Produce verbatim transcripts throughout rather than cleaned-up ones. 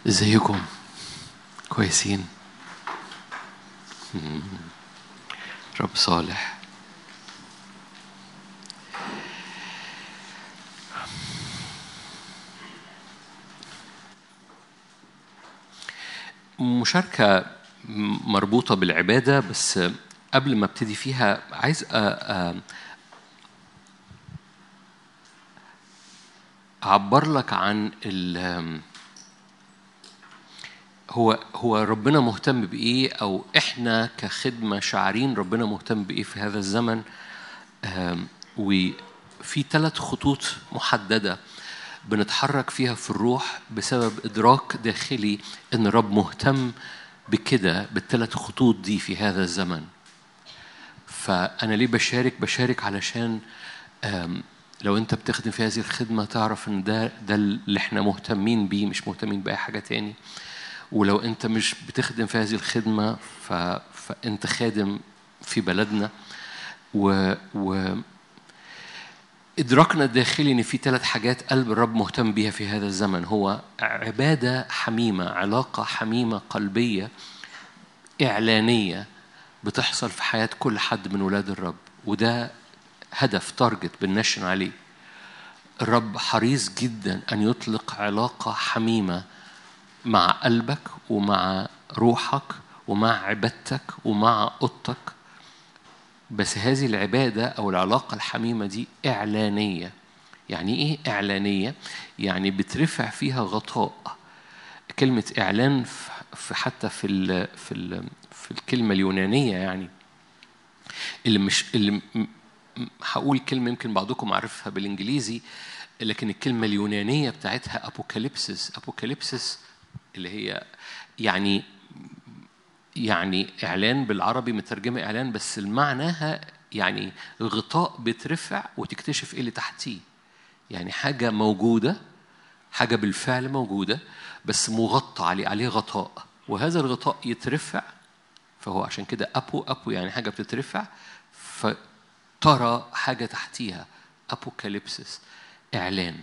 ازيكم؟ كويسين؟ مم. رب صالح. مشاركة مربوطة بالعبادة، بس قبل ما ابتدي فيها عايز أعبر لك عن ال هو هو ربنا مهتم بإيه، أو إحنا كخدمة شاعرين ربنا مهتم بإيه في هذا الزمن. وفي ثلاث خطوط محددة بنتحرك فيها في الروح بسبب إدراك داخلي إن الرب مهتم بكده، بالثلاث خطوط دي في هذا الزمن. فأنا ليه بشارك؟ بشارك علشان لو أنت بتخدم في هذه الخدمة تعرف إن ده ده اللي إحنا مهتمين بيه، مش مهتمين بأي حاجة تاني. ولو أنت مش بتخدم في هذه الخدمة ف... فأنت خادم في بلدنا. و, و... إدراكنا الداخلي إن في ثلاث حاجات قلب الرب مهتم بيها في هذا الزمن، هو عبادة حميمة، علاقة حميمة قلبية إعلانية بتحصل في حياة كل حد من ولاد الرب. وده هدف تارجت بنشن عليه. الرب حريص جدا أن يطلق علاقة حميمة مع قلبك ومع روحك ومع عبادتك ومع أوضتك. بس هذه العبادة أو العلاقة الحميمة دي إعلانية. يعني إيه إعلانية؟ يعني بترفع فيها غطاء. كلمة إعلان في حتى في ال في ال في الكلمة اليونانية، يعني اللي مش اللي هقول كلمة يمكن بعضكم عارفها بالإنجليزي، لكن الكلمة اليونانية بتاعتها أبوكاليبسس. أبوكاليبسس اللي هي يعني يعني إعلان، بالعربي مترجمة إعلان، بس المعناها يعني غطاء بترفع وتكتشف إيه اللي تحتيه. يعني حاجة موجودة، حاجة بالفعل موجودة بس مغطى عليه عليه غطاء، وهذا الغطاء يترفع. فهو عشان كده أبو أبو يعني حاجة بتترفع فترى حاجة تحتيها. أبوكاليبسس إعلان.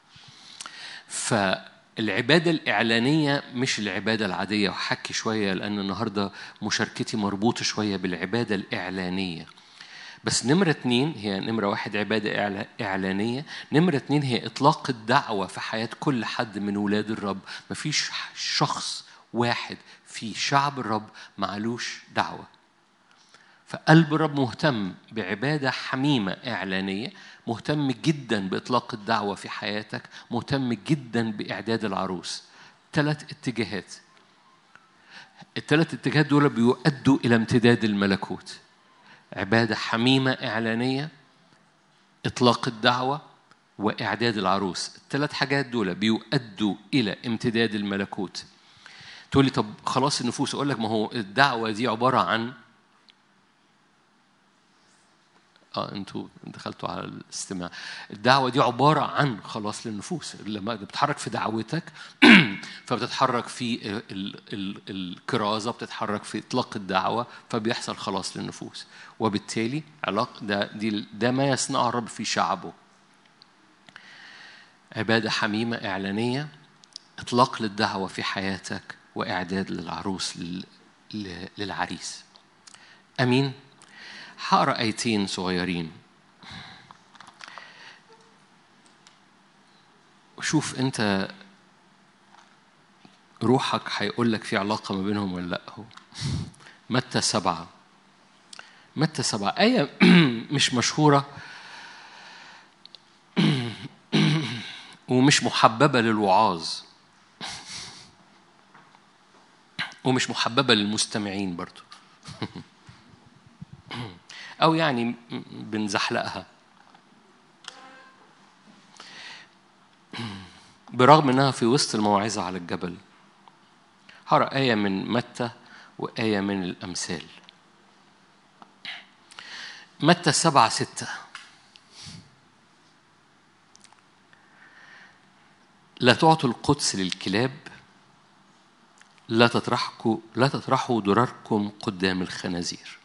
فالعبادة الإعلانية مش العبادة العادية. وحكي شوية لأن النهاردة مشاركتي مربوطة شوية بالعبادة الإعلانية. بس نمرة اتنين هي نمرة واحد عبادة إعلانية. نمرة اتنين هي إطلاق الدعوة في حياة كل حد من ولاد الرب. مفيش شخص واحد في شعب الرب معلوش دعوة. فقلب الرب مهتم بعبادة حميمة إعلانية، مهتم جدا بإطلاق الدعوة في حياتك، مهتم جدا بإعداد العروس. ثلاث اتجاهات. الثلاث اتجاهات دول بيؤدوا إلى امتداد الملكوت. عبادة حميمة إعلانية، إطلاق الدعوة، وإعداد العروس. الثلاث حاجات دول بيؤدوا إلى امتداد الملكوت. تقول لي طب خلاص النفوس. أقول لك ما هو الدعوة دي عبارة عن آه أنتوا دخلتوا على الاستماع. الدعوة دي عبارة عن خلاص للنفوس. لما بتتحرك في دعوتك فبتتحرك في ال ال الكرازة، بتتحرك في إطلاق الدعوة، فبيحصل خلاص للنفوس. وبالتالي علاقة ده دي ده ما يصنعه الرب في شعبه. عبادة حميمة إعلانية، إطلاق للدعوة في حياتك، وإعداد للعروس للعريس. أمين. هقرأ آيتين صغيرين وشوف أنت روحك هيقول لك في علاقة ما بينهم ولا لا. هو متى سبعة. متى سبعة آية مش مشهورة ومش محببة للوعاظ ومش محببة للمستمعين برضو أو يعني بنزحلقها برغم أنها في وسط الموعظة على الجبل. هقرأ آية من متى وآية من الأمثال. متى سبعة ستة. لا تعطوا القدس للكلاب، لا تطرحوا لا تطرحوا دراركم قدام الخنازير،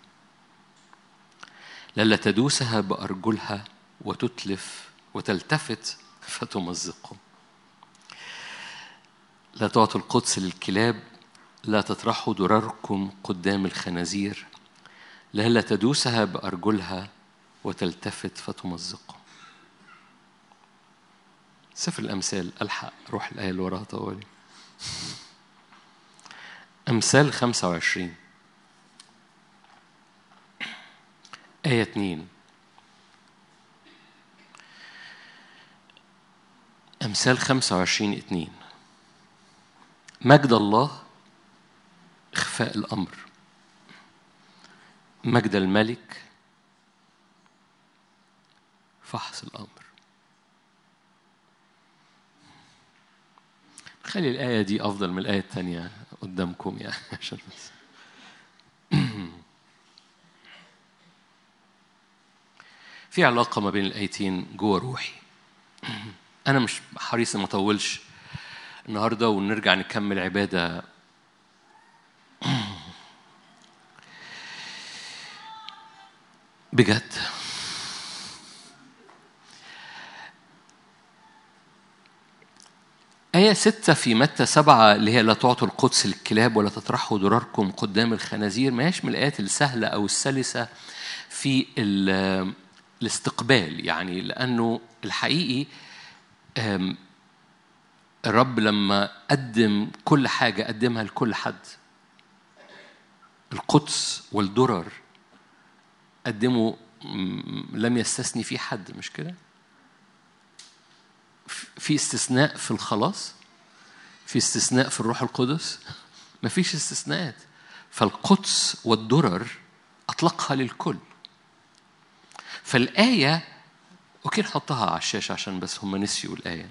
لئلا تدوسها بأرجلها وتتلف وتلتفت فتمزقهم. لا تعطوا القدس للكلاب، لا تطرحوا درركم قدام الخنازير، لئلا تدوسها بأرجلها وتلتفت فتمزقه. سفر الأمثال، ألحق روح الآية اللي وراها طوالي. أمثال خمسة وعشرين آية اتنين. أمثال خمسة وعشرين اتنين. مجد الله إخفاء الأمر، مجد الملك فحص الأمر. خلي الآية دي أفضل من الآية الثانية قدامكم يعني عشان بس. في علاقة ما بين الآيتين جوه روحي. أنا مش حريص ما أطولش النهاردة ونرجع نكمل عبادة بجد. آية ستة في متى سبعة اللي هي لا تعطوا القدس للكلاب ولا تطرحوا درركم قدام الخنازير، ما هيش من الآيات السهلة أو السلسة في الاستقبال، يعني لأنه الحقيقي الرب لما قدم كل حاجة قدمها لكل حد. القدس والدرر قدموا، لم يستثني في حد، مش كده؟ في استثناء في الخلاص، في استثناء في الروح القدس، ما فيش استثناءات. فالقدس والدرر أطلقها للكل. فالآية أوكي نحطها على الشاشة عشان بس هم نسيوا الآية.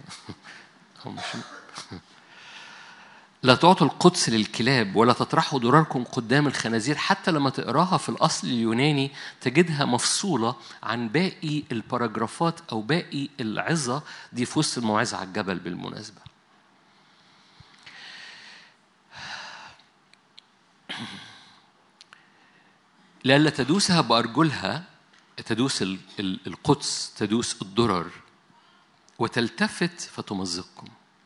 لا تعطوا القدس للكلاب ولا تطرحوا درركم قدام الخنازير. حتى لما تقراها في الأصل اليوناني تجدها مفصولة عن باقي الباراجرافات أو باقي العظة دي في وسط الموعظة على الجبل بالمناسبة. لألا تدوسها بأرجلها، تدوس القدس، تدوس الدرر وتلتفت فتمزقكم.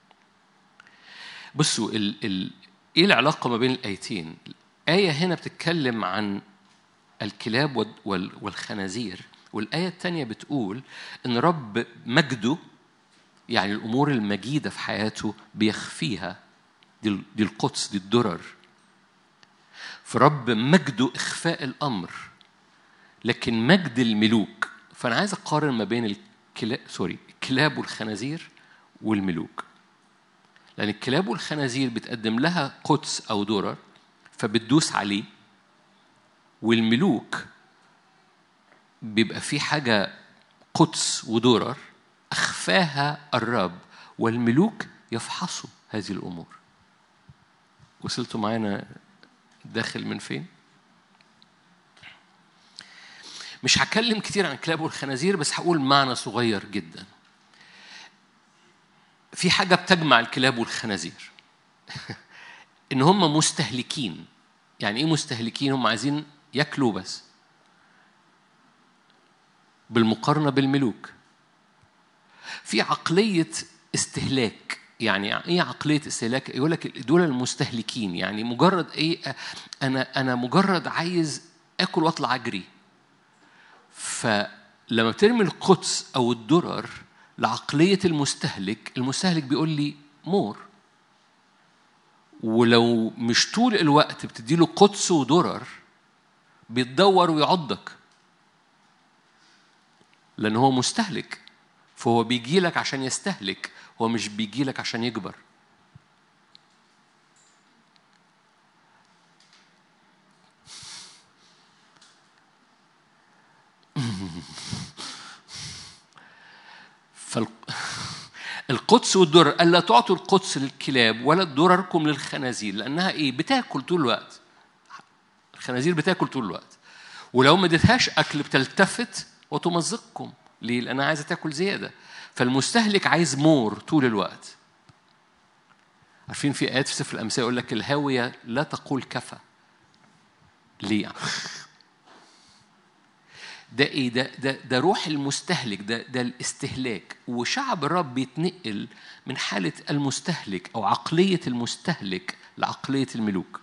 بصوا ال ال إيه العلاقة ما بين الآيتين؟ الآية هنا بتتكلم عن الكلاب والخنازير، والآية الثانية بتقول إن رب مجده، يعني الأمور المجيدة في حياته بيخفيها، دي, دي القدس، دي الدرر. فرب مجده إخفاء الأمر، لكن مجد الملوك. فأنا عايز أقارن ما بين الكلاب سوري الكلاب والخنازير والملوك، لأن الكلاب والخنازير بتقدم لها قدس أو درر فبتدوس عليه، والملوك بيبقى في حاجة قدس ودرر أخفاها الرب، والملوك يفحصوا هذه الأمور. وصلتوا معانا داخل من فين؟ مش هكلم كتير عن الكلاب والخنازير، بس هقول معنى صغير جدا. في حاجة بتجمع الكلاب والخنازير إن هم مستهلكين. يعني إيه مستهلكين؟ هم عايزين يأكلوا بس، بالمقارنة بالملوك في عقلية استهلاك. يعني إيه عقلية استهلاك؟ يقول لك دول المستهلكين، يعني مجرد إيه، أنا أنا مجرد عايز أكل وأطلع أجري. فلما بترمي القدس أو الدرر لعقلية المستهلك، المستهلك بيقول لي مور. ولو مش طول الوقت بتديله قدس ودرر بيتدور ويعضك، لأنه هو مستهلك. فهو بيجي لك عشان يستهلك، هو مش بيجي لك عشان يكبر. فالقدس والدرر، ألا تعطوا القدس للكلاب ولا درركم للخنازير، لأنها إيه؟ بتاكل طول الوقت. الخنازير بتاكل طول الوقت، ولو ما اديتهاش أكل بتلتفت وتمزقكم. ليه؟ لأنها عايزة تاكل زيادة. فالمستهلك عايز مور طول الوقت. عارفين في آيات في سفر الأمثال يقول لك الهاوية لا تقول كفى. ليه؟ ده ايه؟ ده ده ده روح المستهلك، ده ده الاستهلاك. وشعب الرب بيتنقل من حالة المستهلك أو عقلية المستهلك لعقلية الملوك.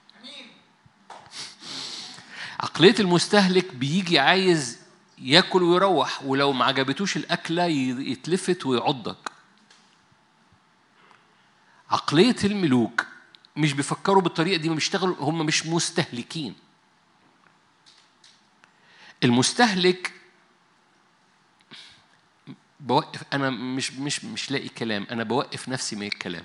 عقلية المستهلك بيجي عايز ياكل ويروح، ولو ما عجبتوش الأكلة يتلفت ويعضك. عقلية الملوك مش بيفكروا بالطريقة دي، ما بيشتغلوا، هم مش مستهلكين. المستهلك بوقف، أنا مش مش مش لاقي كلام، أنا بوقف نفسي من الكلام.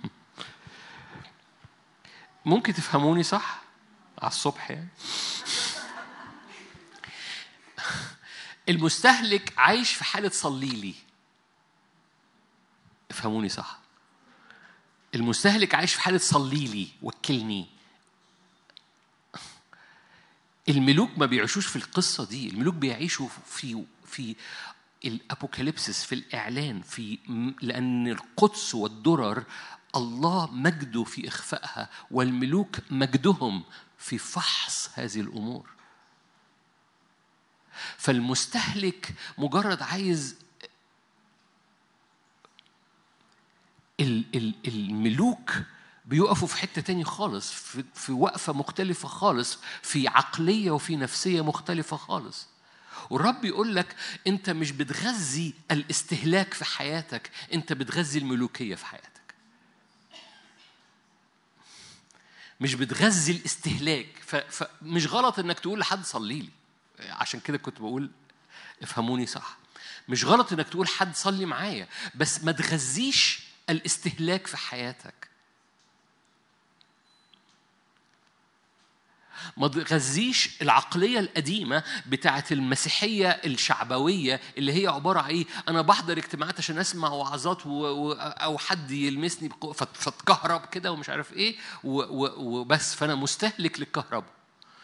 ممكن تفهموني صح؟ على الصبح يعني. المستهلك عايش في حالة صلي لي. افهموني صح. المستهلك عايش في حالة صلي لي، وكلني. الملوك ما بيعيشوش في القصة دي. الملوك بيعيشوا في في الأبوكاليبسس، في الإعلان، في لأن القدس والدرر الله مجده في إخفائها، والملوك مجدهم في فحص هذه الأمور. فالمستهلك مجرد عايز، الملوك بيقفوا في حتة تاني خالص، في, في وقفة مختلفة خالص، في عقلية وفي نفسية مختلفة خالص. والرب يقول لك أنت مش بتغذي الاستهلاك في حياتك، أنت بتغذي الملوكية في حياتك. مش بتغذي الاستهلاك. فمش غلط أنك تقول لحد صلي لي. عشان كده كنت بقول افهموني صح. مش غلط أنك تقول حد صلي معايا، بس ما تغذيش الاستهلاك في حياتك. ما تغذيش العقلية القديمة بتاعت المسيحية الشعبوية اللي هي عبارة عن إيه؟ أنا بحضر اجتماعات عشان أسمع وعظات و... و... أو حد يلمسني بقو... فتكهرب كده ومش عارف إيه و... و... وبس، فأنا مستهلك للكهرباء.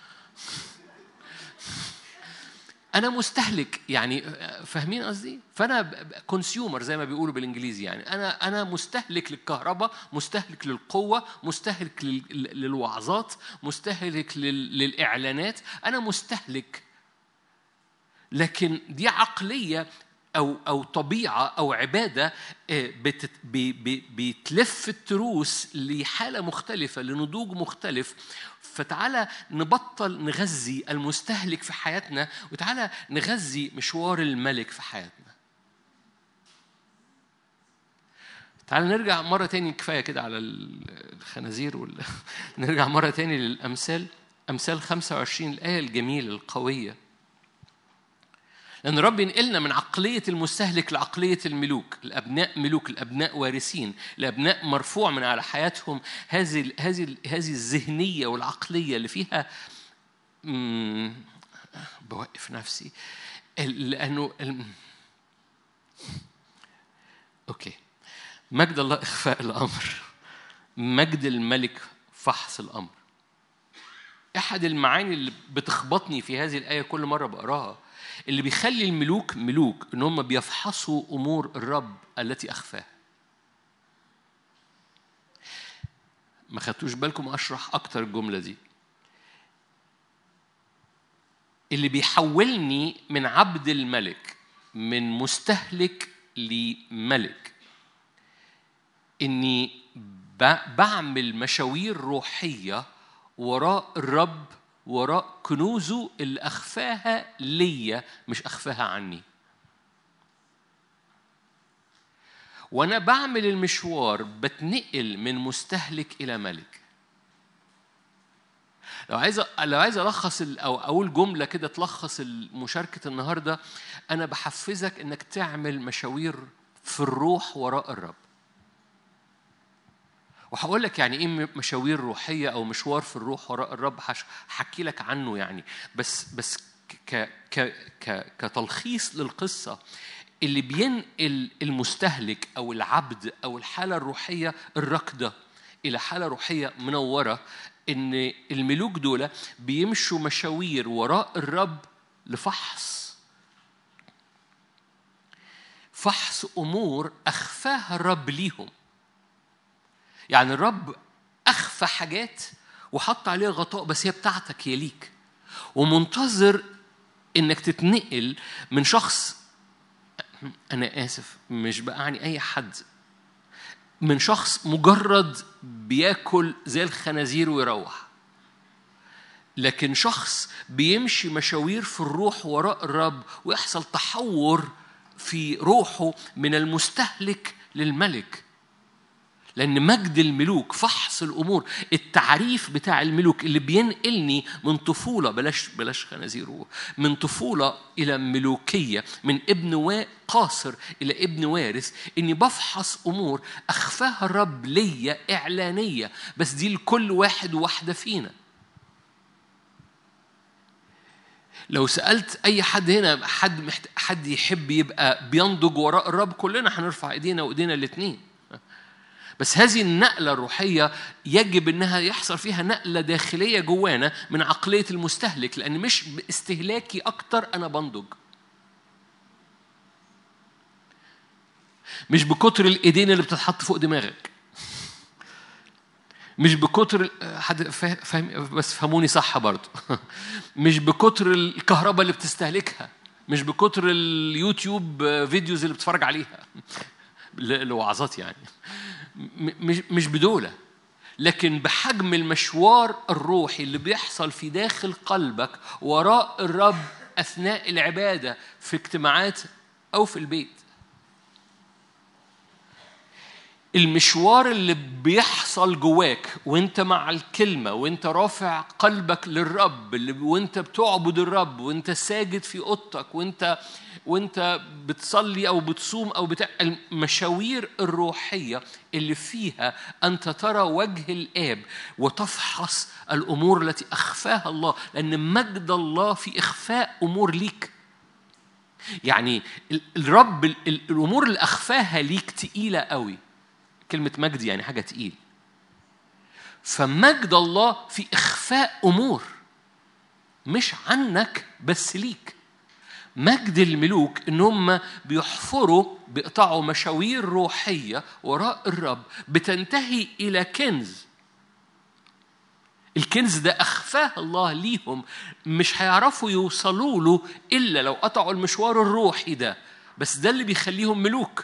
أنا مستهلك يعني، فاهمين قصدي؟ فأنا كونسيومر زي ما بيقولوا بالإنجليزي، يعني أنا أنا مستهلك للكهرباء، مستهلك للقوة، مستهلك للوعظات، مستهلك للإعلانات. أنا مستهلك. لكن دي عقلية أو أو طبيعة أو عبادة بت بتلف التروس لحالة مختلفة، لنضوج مختلف. فتعالى نبطل نغذي المستهلك في حياتنا، وتعالى نغذي مشوار الملك في حياتنا. تعالى نرجع مرة تاني، كفاية كده على الخنازير وال... نرجع مرة تاني للأمثال. أمثال خمسة وعشرين، الآية الجميلة القوية. لأن رب ينقلنا من عقلية المستهلك لعقلية الملوك. الأبناء ملوك، الأبناء وارثين، الأبناء مرفوع من على حياتهم هذه هذه هذه الذهنية والعقلية اللي فيها بوقف نفسي لأنه الم... أوكي. مجد الله إخفاء الأمر، مجد الملك فحص الأمر. أحد المعاني اللي بتخبطني في هذه الآية كل مرة بقراها، اللي بيخلي الملوك ملوك، إن هم بيفحصوا أمور الرب التي أخفاها. ما خدتوش بالكم أشرح أكتر الجملة دي؟ اللي بيحولني من عبد الملك، من مستهلك لملك، إني بعمل مشاوير روحية وراء الرب، وراء كنوزه اللي أخفاها ليا، مش أخفاها عني. وأنا بعمل المشوار بتنقل من مستهلك إلى ملك. لو عايز لو عايز ألخص أو أقول جملة كده تلخص مشاركة النهاردة، أنا بحفزك إنك تعمل مشاوير في الروح وراء الرب. وهقول لك يعني إيه مشاوير روحية أو مشوار في الروح وراء الرب، هحكي لك عنه يعني. بس بس ك ك ك كتلخيص للقصة، اللي بينقل المستهلك أو العبد أو الحالة الروحية الركضة إلى حالة روحية منورة، إن الملوك دول بيمشوا مشاوير وراء الرب لفحص فحص أمور أخفاها الرب ليهم. يعني الرب أخفى حاجات وحط عليها غطاء، بس هي بتاعتك، هي ليك، ومنتظر إنك تتنقل من شخص، أنا آسف مش بقعني أي حد، من شخص مجرد بياكل زي الخنازير ويروح، لكن شخص بيمشي مشاوير في الروح وراء الرب ويحصل تحور في روحه من المستهلك للملك. لأن مجد الملوك فحص الأمور، التعريف بتاع الملوك اللي بينقلني من طفولة، بلاش بلاش خنازير، من طفولة إلى ملوكية، من ابن قاصر إلى ابن وارث، إني بفحص أمور أخفاها الرب ليا إعلانية، بس دي لكل واحد وواحدة فينا. لو سألت أي حد هنا، حد محت... حد يحب يبقى بينضج وراء الرب، كلنا هنرفع إيدينا وإيدينا الاثنين. بس هذه النقلة الروحية يجب أنها يحصل فيها نقلة داخلية جوانا من عقلية المستهلك، لأن مش باستهلاكي أكتر أنا بنضج، مش بكتر الإيدين اللي بتتحط فوق دماغك، مش بكتر حد فاهم، بس فهموني صح برضو مش بكتر الكهرباء اللي بتستهلكها، مش بكتر اليوتيوب فيديوز اللي بتفرج عليها لوعظات يعني، مش مش بدولة، لكن بحجم المشوار الروحي اللي بيحصل في داخل قلبك وراء الرب أثناء العبادة في اجتماعات أو في البيت. المشوار اللي بيحصل جواك وانت مع الكلمة، وانت رافع قلبك للرب، وانت بتعبد الرب، وانت ساجد في اوضتك، وانت وانت بتصلي او بتصوم او بتاع، المشاوير الروحية اللي فيها انت ترى وجه الآب وتفحص الامور التي اخفاها الله، لان مجد الله في اخفاء امور ليك. يعني الرب الامور اللي اخفاها ليك تقيلة قوي، كلمة مجد يعني حاجة تقيل. فمجد الله في إخفاء أمور مش عنك بس ليك. مجد الملوك إنهم بيحفروا بيقطعوا مشاوير روحية وراء الرب بتنتهي إلى كنز. الكنز ده أخفاه الله ليهم، مش هيعرفوا يوصلوا له إلا لو قطعوا المشوار الروحي ده، بس ده اللي بيخليهم ملوك.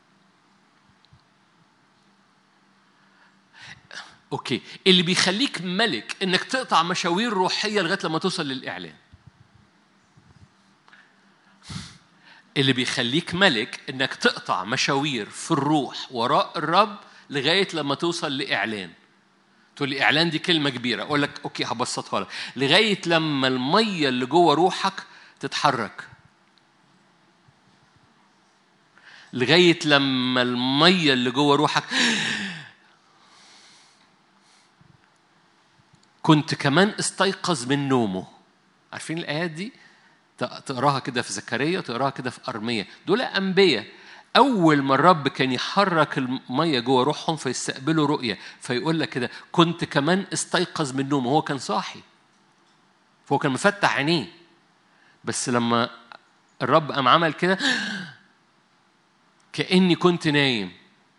أوكي، اللي بيخليك ملك إنك تقطع مشاوير روحية لغاية لما توصل للإعلان. اللي بيخليك ملك إنك تقطع مشاوير في الروح وراء الرب لغاية لما توصل لإعلان. تقول لي إعلان دي كلمة كبيرة، أقول لك أوكي هبسطها لك، لغاية لما المية اللي جوه روحك تتحرك، لغاية لما المية اللي جوه روحك. كنت كمان استيقظ من نومه. عارفين الآيات دي؟ تقراها كده في زكريا وتقراها كده في أرمية. دول أنبياء أول ما الرب كان يحرك المية جوه روحهم فيستقبلوا رؤية، فيقول لك كده كنت كمان استيقظ من نومه. هو كان صاحي، فهو كان مفتح عينيه، بس لما الرب قام عمل كده كأني كنت نايم.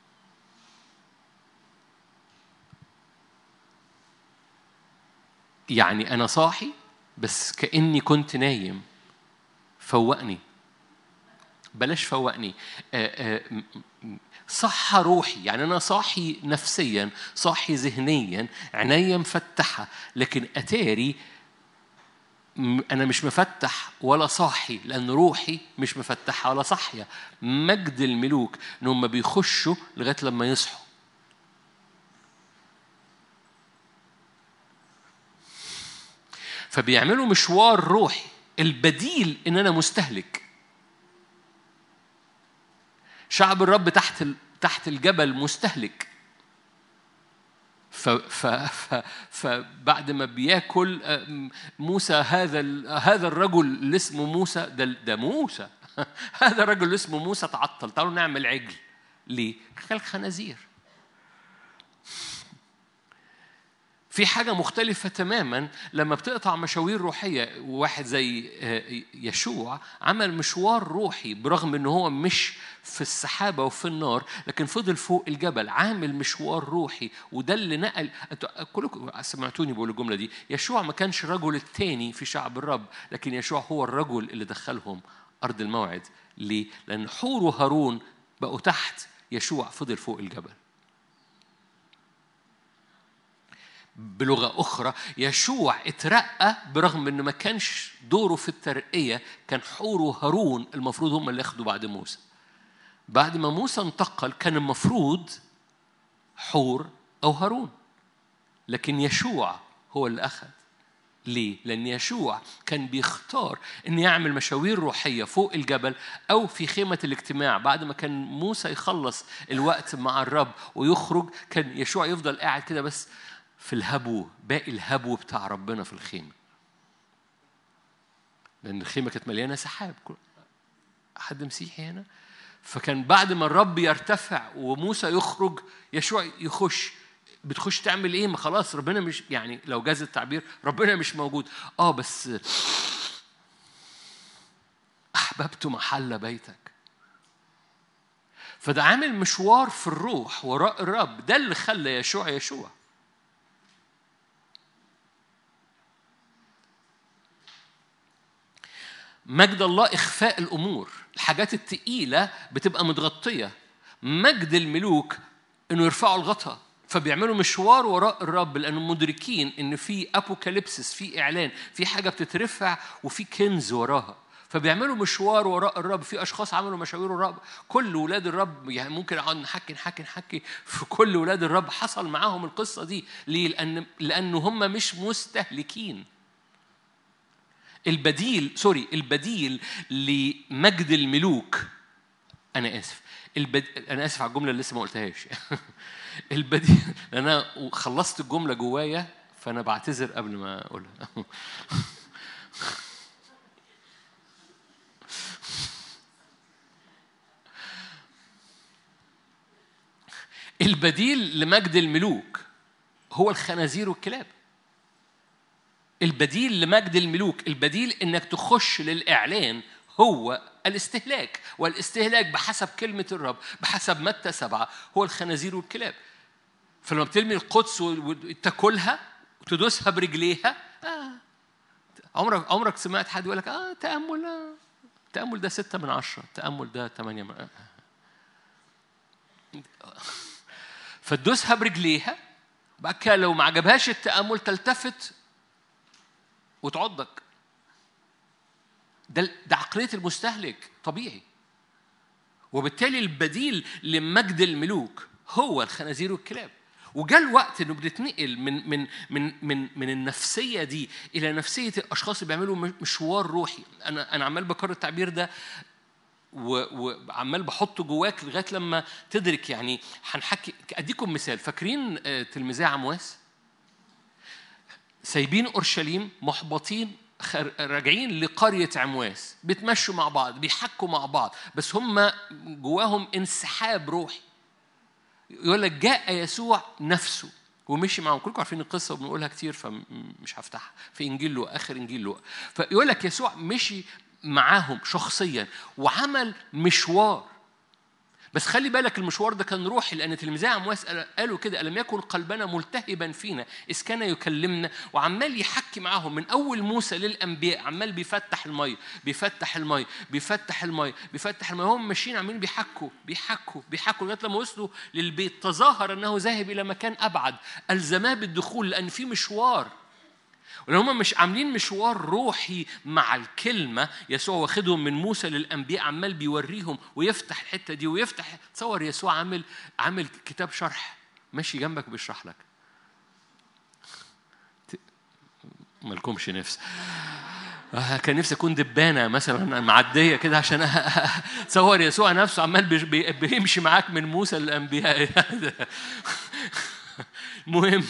يعني أنا صاحي بس كأني كنت نايم. فوقني، بلاش فوقني، صحة روحي. يعني أنا صاحي نفسيا، صاحي ذهنيا، عينيا مفتحة، لكن أتاري أنا مش مفتح ولا صاحي، لأن روحي مش مفتحة ولا صاحية. مجد الملوك إنهم بيخشوا لغاية لما يصحوا. فبيعملوا مشوار روحي. البديل إن أنا مستهلك. شعب الرب تحت تحت الجبل مستهلك. ف ف ف فبعد ما بياكل موسى، هذا هذا الرجل اللي اسمه موسى، ده ده موسى هذا الرجل اللي اسمه موسى تعطل. تعالوا نعمل عجل. ليه؟ كل خنازير. في حاجة مختلفة تماما لما بتقطع مشاوير روحية. واحد زي يشوع عمل مشوار روحي برغم أنه هو مش في السحابة وفي النار، لكن فضل فوق الجبل عامل مشوار روحي. وده اللي نقل. كلكم سمعتوني بقول الجملة دي. يشوع ما كانش الرجل الثاني في شعب الرب، لكن يشوع هو الرجل اللي دخلهم أرض الموعد. ليه؟ لأن حور وهارون بقوا تحت، يشوع فضل فوق الجبل. بلغة أخرى يشوع اترقى برغم أنه ما كانش دوره في الترقية. كان حور وهارون المفروض هم اللي ياخدوا بعد موسى. بعد ما موسى انتقل كان المفروض حور أو هارون، لكن يشوع هو اللي أخذ. ليه؟ لأن يشوع كان بيختار أن يعمل مشاوير روحية فوق الجبل أو في خيمة الاجتماع. بعد ما كان موسى يخلص الوقت مع الرب ويخرج، كان يشوع يفضل قاعد كده بس في الهبو، باقي الهبو بتاع ربنا في الخيمة، لأن الخيمة كانت مليانة سحاب. حد مسيحي هنا؟ فكان بعد ما الرب يرتفع وموسى يخرج، يشوع يخش. بتخش تعمل ايه؟ ما خلاص ربنا مش، يعني لو جاز التعبير ربنا مش موجود. اه بس احببت محل بيتك. فده عامل مشوار في الروح وراء الرب. ده اللي خلى يشوع يشوع. مجد الله إخفاء الأمور. الحاجات التقيلة بتبقى متغطية. مجد الملوك إنه يرفعوا الغطاء. فبيعملوا مشوار وراء الرب لأنهم مدركين إن في أبوكاليبسس، في إعلان، في حاجة بتترفع وفي كنز وراها. فبيعملوا مشوار وراء الرب. في أشخاص عملوا مشاوير الرب. كل ولاد الرب، يعني ممكن أقعد نحكي نحكي نحكي في كل ولاد الرب حصل معاهم القصة دي. ليه؟ لأن لأنه هم مش مستهلكين. البديل سوري البديل لمجد الملوك، أنا آسف البد... أنا آسف على الجملة اللي لسه ما قلتهاش. البديل، أنا خلصت الجملة جوايا فأنا بعتذر قبل ما أقولها. البديل لمجد الملوك هو الخنازير والكلاب. البديل لمجد الملوك، البديل إنك تخش للإعلان هو الاستهلاك. والاستهلاك بحسب كلمة الرب، بحسب متى سبعة، هو الخنازير والكلاب. فلما بتلمي القدس وتاكلها وتدوسها برجليها، آه. عمرك عمرك سمعت حد يقول لك آه تأمل آه. تأمل ده ستة من عشرة، تأمل ده ثمانية من آه. فتدوسها برجليها، بعد كده لو ما عجبهاش التأمل تلتفت وتعضك. ده ده عقلية المستهلك طبيعي. وبالتالي البديل لمجد الملوك هو الخنازير والكلاب. وجاء الوقت انه بنتنقل من من من من من النفسيه دي الى نفسيه الاشخاص اللي بيعملوا مشوار روحي. انا انا عمال بكرر التعبير ده وعمال بحطه جواك لغايه لما تدرك. يعني هنحكي اديكم مثال. فاكرين تلميذي عمواس سايبين اورشليم محبطين راجعين لقرية عمواس، بيتمشوا مع بعض بيحكوا مع بعض، بس هم جواهم انسحاب روحي. يقول لك جاء يسوع نفسه ومشي معهم. كلكم عارفين القصة وبنقولها كتير فمش هفتحها في إنجيل لوقا، آخر إنجيل لوقا. فيقول لك يسوع مشي معاهم شخصيا وعمل مشوار. بس خلي بالك المشوار ده كان روحي، لأن تلميذي عمواس قالوا كده: ألم يكن قلبنا ملتهبا فينا إذ كان يكلمنا. وعمال يحكي معاهم من أول موسى للأنبياء، عمال بيفتح المي بيفتح المي بيفتح المي بيفتح المي. هم ماشيين عمالين بيحكوا بيحكوا بيحكوا لغاية لما وصلوا للبيت. تظاهر أنه ذاهب إلى مكان أبعد، ألزماه بالدخول لأن في مشوار. ولو هم مش عاملين مشوار روحي مع الكلمة، يسوع واخدهم من موسى للأنبياء عمال بيوريهم ويفتح الحتة دي ويفتح. تصور يسوع عامل عامل كتاب شرح ماشي جنبك بيشرح لك. مالكمش نفس؟ كان نفسي أكون دبانة مثلا معدية كده عشان تصور يسوع نفسه عمال بيمشي معاك من موسى للأنبياء. مهم.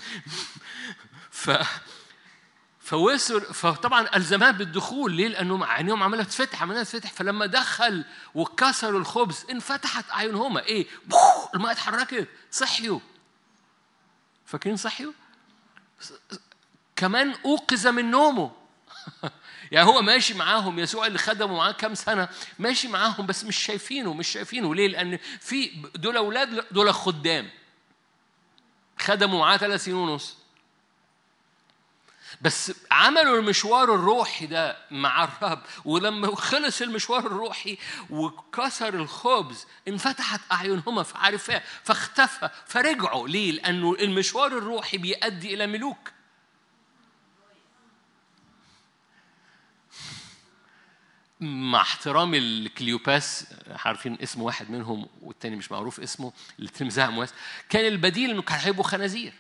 ف فوصل. فطبعا ألزماه بالدخول. ليه؟ لأنه عينيهم عمالة تفتح عمالة تفتح. فلما دخل وكسروا الخبز انفتحت أعينهما. إيه؟ الماء اتحركت، صحيوا. فاكرين صحيوا؟ كمان أوقظ من نومه. يعني هو ماشي معاهم، يسوع اللي خدموا معاه كام سنة ماشي معاهم، بس مش شايفينه مش شايفينه ليه؟ لأن في دول أولاد، دول خدام خدموا معاه ثلاث سنين ونص، بس عملوا المشوار الروحي ده مع الرب. ولما خلص المشوار الروحي وكسر الخبز انفتحت أعينهما فعرفاه فاختفى فرجعوا. ليه؟ لأنه المشوار الروحي بيؤدي إلى ملوك. مع احترامي الكليوباس، عارفين اسم واحد منهم والتاني مش معروف اسمه، اللي تلمذها أمواس، كان البديل إنه كان هيبقوا خنازير.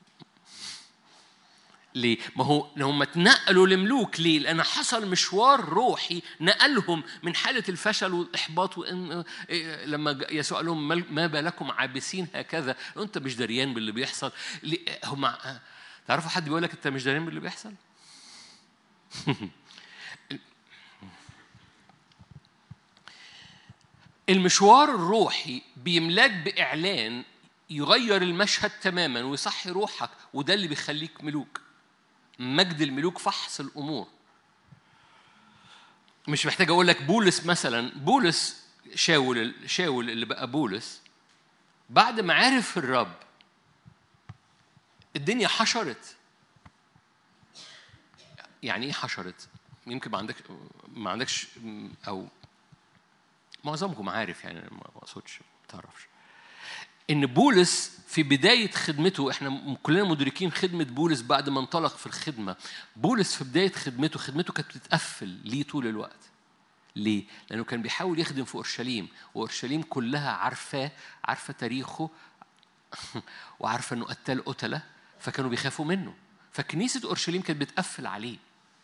ليه؟ ما هو هم اتنقلوا لملوك. ليه؟ لأن حصل مشوار روحي نقلهم من حالة الفشل والإحباط. وإن لما يسوع قال لهم ما بالكم عابسين هكذا، أنت مش دريان باللي بيحصل. هم تعرفوا حد بيقول لك أنت مش دريان باللي بيحصل؟ المشوار الروحي بيملاك بإعلان يغير المشهد تماما ويصحي روحك، وده اللي بيخليك ملوك. مجد الملوك فحص الأمور. مش محتاج أقول لك بولس مثلا، بولس شاول شاول اللي بقى بولس بعد ما عرف الرب الدنيا حشرت. يعني إيه حشرت؟ يمكن ما عندك ما عندكش أو معظمكم عارف، يعني ما أقصدش ما تعرفش إن بولس في بداية خدمته، إحنا كلنا مدركين خدمة بولس بعد ما انطلق في الخدمة. بولس في بداية خدمته خدمته كانت بتتقفل ليه طول الوقت. ليه؟ لأنه كان بيحاول يخدم في أورشليم، وأورشليم كلها عارفاه، عارفة تاريخه وعارفة إنه قتال قتلة، فكانوا بيخافوا منه. فكنيسة أورشليم كانت بتقفل عليه.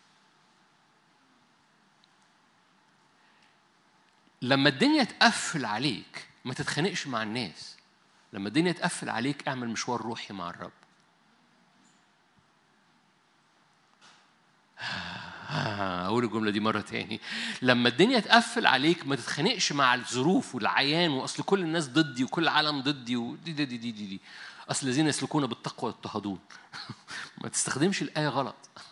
لما الدنيا تقفل عليك ما تتخانقش مع الناس. لما الدنيا تقفل عليك اعمل مشوار روحي مع الرب. أقول الجملة دي مرة تاني. لما الدنيا تقفل عليك ما تتخانقش مع الظروف والعيان، وأصل كل الناس ضدي وكل العالم ضدي ودي دي دي دي دي, دي. أصل الذين يسلكون بالتقوى يضطهدون. ما تستخدمش الآية غلط.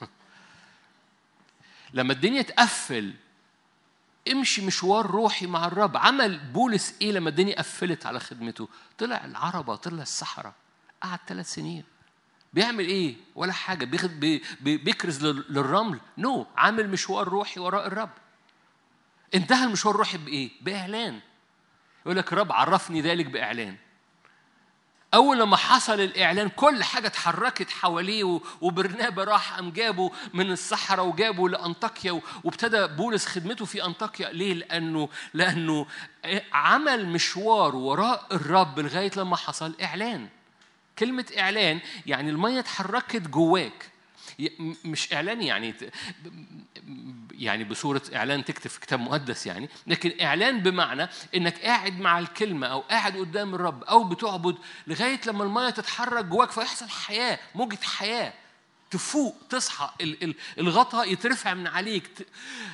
لما الدنيا تقفل امشي مشوار روحي مع الرب. عمل بولس إيه لما الدنيا قفلت على خدمته؟ طلع العربة، طلع الصحراء، قعد ثلاث سنين بيعمل إيه؟ ولا حاجة. بيخد بي بيكرز للرمل. نو no. عامل مشوار روحي وراء الرب. انتهى المشوار الروحي بإيه؟ بإعلان. يقول لك الرب عرفني ذلك بإعلان. أول لما حصل الإعلان كل حاجة اتحركت حواليه، وبرنابا راح أم جابه من الصحراء وجابه لأنطاكيا، وابتدى بولس خدمته في أنطاكيا. ليه؟ لأنه لأنه عمل مشوار وراء الرب لغاية لما حصل إعلان. كلمة إعلان يعني المية اتحركت جواك. مش إعلان يعني يعني بصورة إعلان تكتب في كتاب مقدس يعني، لكن إعلان بمعنى إنك قاعد مع الكلمة أو قاعد قدام الرب أو بتعبد لغاية لما المية تتحرك جواك فيحصل حياة، موجة حياة، تفوق، تصحى، الغطاء يترفع من عليك.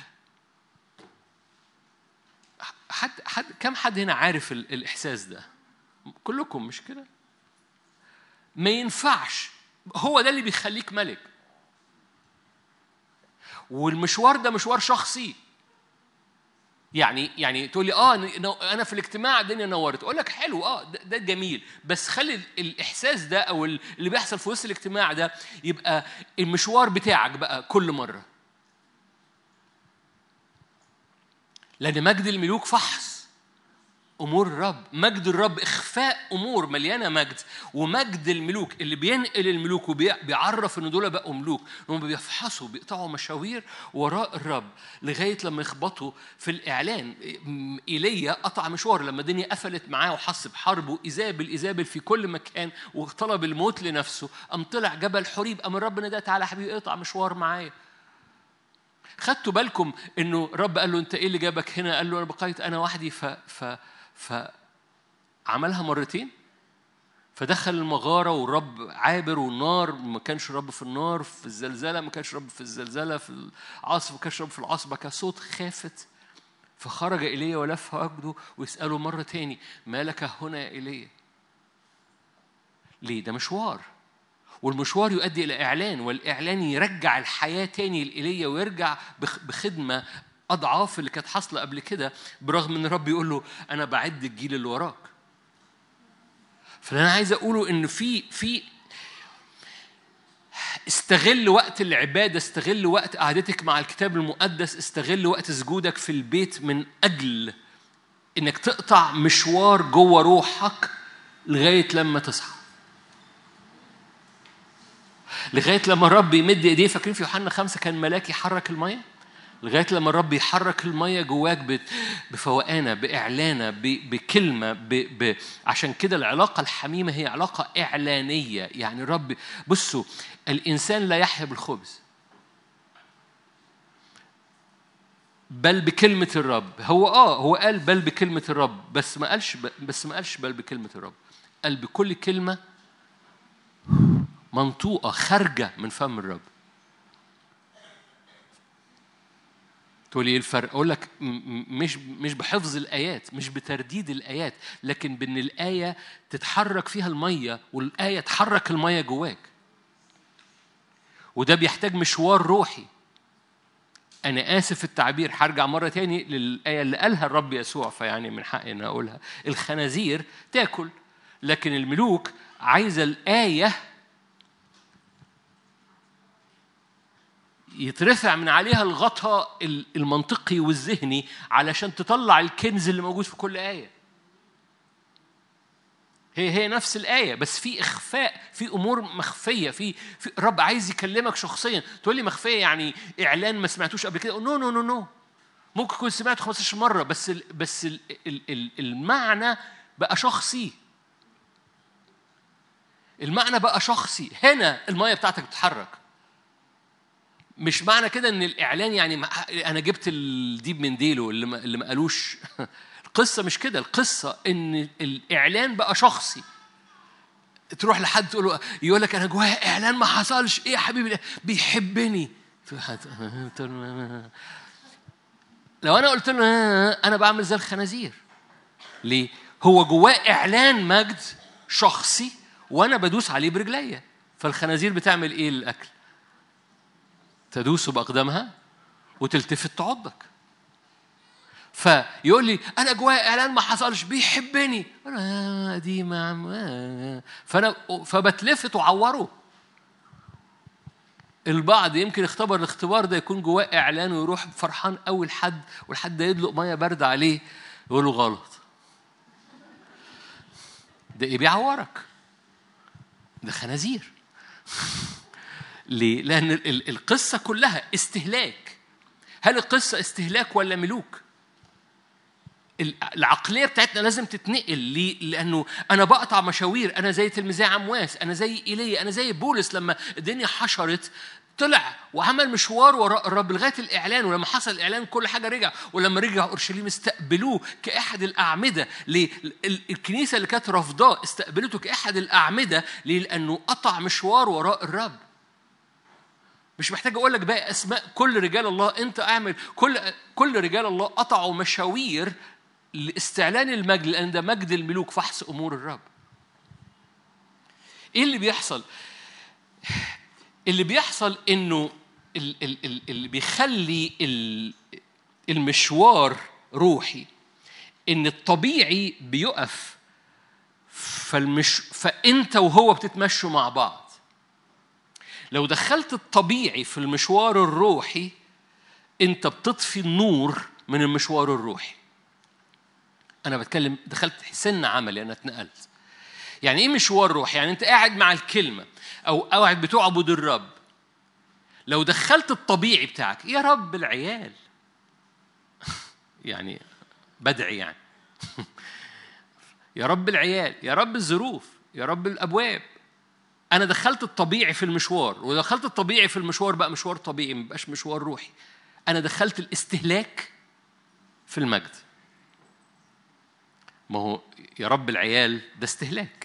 حد حد كم حد هنا عارف الإحساس ده؟ كلكم مش كده؟ ما ينفعش. هو ده اللي بيخليك ملك. والمشوار ده مشوار شخصي. يعني يعني تقول لي اه انا في الاجتماع الدنيا نورت، اقول لك حلو، اه ده, ده جميل، بس خلي الاحساس ده او اللي بيحصل في وسط الاجتماع ده يبقى المشوار بتاعك بقى كل مره. لان مجد الملوك فحص أمور الرب. مجد الرب إخفاء أمور مليانة مجد. ومجد الملوك اللي بينقل الملوك وبيعرف إن دول بقوا ملوك، إنهم بيفحصوا بيقطعوا مشاوير وراء الرب لغاية لما يخبطوا في الإعلان. إيليا قطع مشوار لما الدنيا قفلت معاه وحس بحرب وإيزابل إيزابل في كل مكان وطلب الموت لنفسه. أم طلع جبل حريب، أم الرب نادى تعالى حبيبي اقطع مشوار معايا. خدتوا بالكم إنه الرب قال له أنت إيه اللي جابك هنا؟ قال له أنا بقيت أنا وحدي. ف ف فعملها مرتين. فدخل المغارة والرب عابر، والنار ما كانش رب في النار، في الزلزلة ما كانش رب في الزلزلة، في العاصفة ما كانش رب في العاصفة، كصوت خافت. فخرج إليه ولف وجهه ويسأله مرة تاني ما لك هنا يا إليه؟ ليه؟ ده مشوار. والمشوار يؤدي إلى إعلان، والإعلان يرجع الحياة تاني لإيليا ويرجع بخدمة أضعاف اللي كانت حاصلة قبل كده، برغم إن الرب يقول له أنا بعد الجيل اللي وراك. فأنا عايز أقوله إن في في استغل وقت العبادة، استغل وقت قعدتك مع الكتاب المقدس، استغل وقت سجودك في البيت من أجل إنك تقطع مشوار جوه روحك لغاية لما تصحى، لغاية لما الرب يمد إيديه. فاكرين في يوحنا خمسة كان ملاك يحرك المية؟ لغاية لما الرب يحرك المية جواك بفوقانة، بإعلانة، بكلمة، ب... ب... عشان كده العلاقة الحميمة هي علاقة إعلانية. يعني الرب، بصوا، الإنسان لا يحيا بالخبز بل بكلمة الرب. هو آه هو قال بل بكلمة الرب، بس ما قالش ب... بس ما قالش بل بكلمة الرب، قال بكل كلمة منطوقة خارجة من فم الرب. تقول لي ايه الفرق؟ اقول لك مش مش بحفظ الايات، مش بترديد الايات، لكن بان الايه تتحرك فيها الميه، والايه تحرك الميه جواك. وده بيحتاج مشوار روحي. انا اسف التعبير، هرجع مره تاني للايه اللي قالها الرب يسوع، فيعني من حقي ان اقولها. الخنازير تاكل، لكن الملوك عايزه الايه يترفع من عليها الغطاء المنطقي والذهني علشان تطلع الكنز اللي موجود في كل آية. هي هي نفس الآية، بس في إخفاء، في أمور مخفية، في في رب عايز يكلمك شخصيا. تقول لي مخفية يعني إعلان ما سمعتوش قبل كده؟ نو نو نو نو ممكن كنت سمعته خمستاشر مرة، بس ال بس ال ال المعنى بقى شخصي. المعنى بقى شخصي. هنا المية بتاعتك بتتحرك. مش معنى كده ان الاعلان يعني انا جبت الديب من ديله اللي ما, اللي ما قالوش. القصه مش كده. القصه ان الاعلان بقى شخصي. تروح لحد تقول له، يقول لك انا جوايا اعلان ما حصلش. ايه يا حبيبي؟ بيحبني. لو انا قلت له انا بعمل زي الخنازير. ليه؟ هو جواه اعلان مجد شخصي وانا بدوس عليه برجليا. فالخنازير بتعمل ايه للاكل؟ تدوس بأقدامها وتلتفت تعضك. فيقول لي أنا جوايا إعلان ما حصلش، بيحبني. أنا دي ما فأنا فبتلفت وعوره. البعض يمكن اختبر الاختبار ده، يكون جواه إعلان ويروح فرحان أول حد، والحد يدلق مية باردة عليه يقول له غلط. ده إيه؟ بيعورك. ده خنازير. ليه؟ لأن القصة كلها استهلاك. هل القصة استهلاك ولا ملوك؟ العقلية بتاعتنا لازم تتنقل. ليه؟ لأنه أنا بقطع مشاوير. أنا زي تلميذي عمواس، أنا زي إيليا، أنا زي بولس لما الدنيا حشرت طلع وعمل مشوار وراء الرب لغاية الإعلان. ولما حصل الإعلان كل حاجة رجع. ولما رجع أورشليم استقبلوه كأحد الأعمدة. ليه؟ الكنيسة اللي كانت رافضاه استقبلته كأحد الأعمدة. ليه؟ لأنه قطع مشوار وراء الرب. مش محتاج أقول لك بقى أسماء كل رجال الله. أنت أعمل كل كل رجال الله قطعوا مشاوير لاستعلان المجد، لأن ده مجد الملوك فحص أمور الرب. إيه اللي بيحصل؟ اللي بيحصل إنه اللي بيخلي المشوار روحي إن الطبيعي بيقف، فالمش فأنت وهو بتتمشوا مع بعض. لو دخلت الطبيعي في المشوار الروحي أنت بتطفي النور من المشوار الروحي. أنا بتكلم دخلت سن عملي، أنا اتنقلت. يعني إيه مشوار روحي؟ يعني أنت قاعد مع الكلمة أو قاعد بتعبد الرب. لو دخلت الطبيعي بتاعك، يا رب العيال يعني بدعي يعني يا رب العيال، يا رب الظروف، يا رب الأبواب. أنا دخلت الطبيعي في المشوار، ودخلت الطبيعي في المشوار بقى مشوار طبيعي، مبقاش مشوار روحي. أنا دخلت الاستهلاك في المجد. ما هو يا رب العيال ده استهلاك.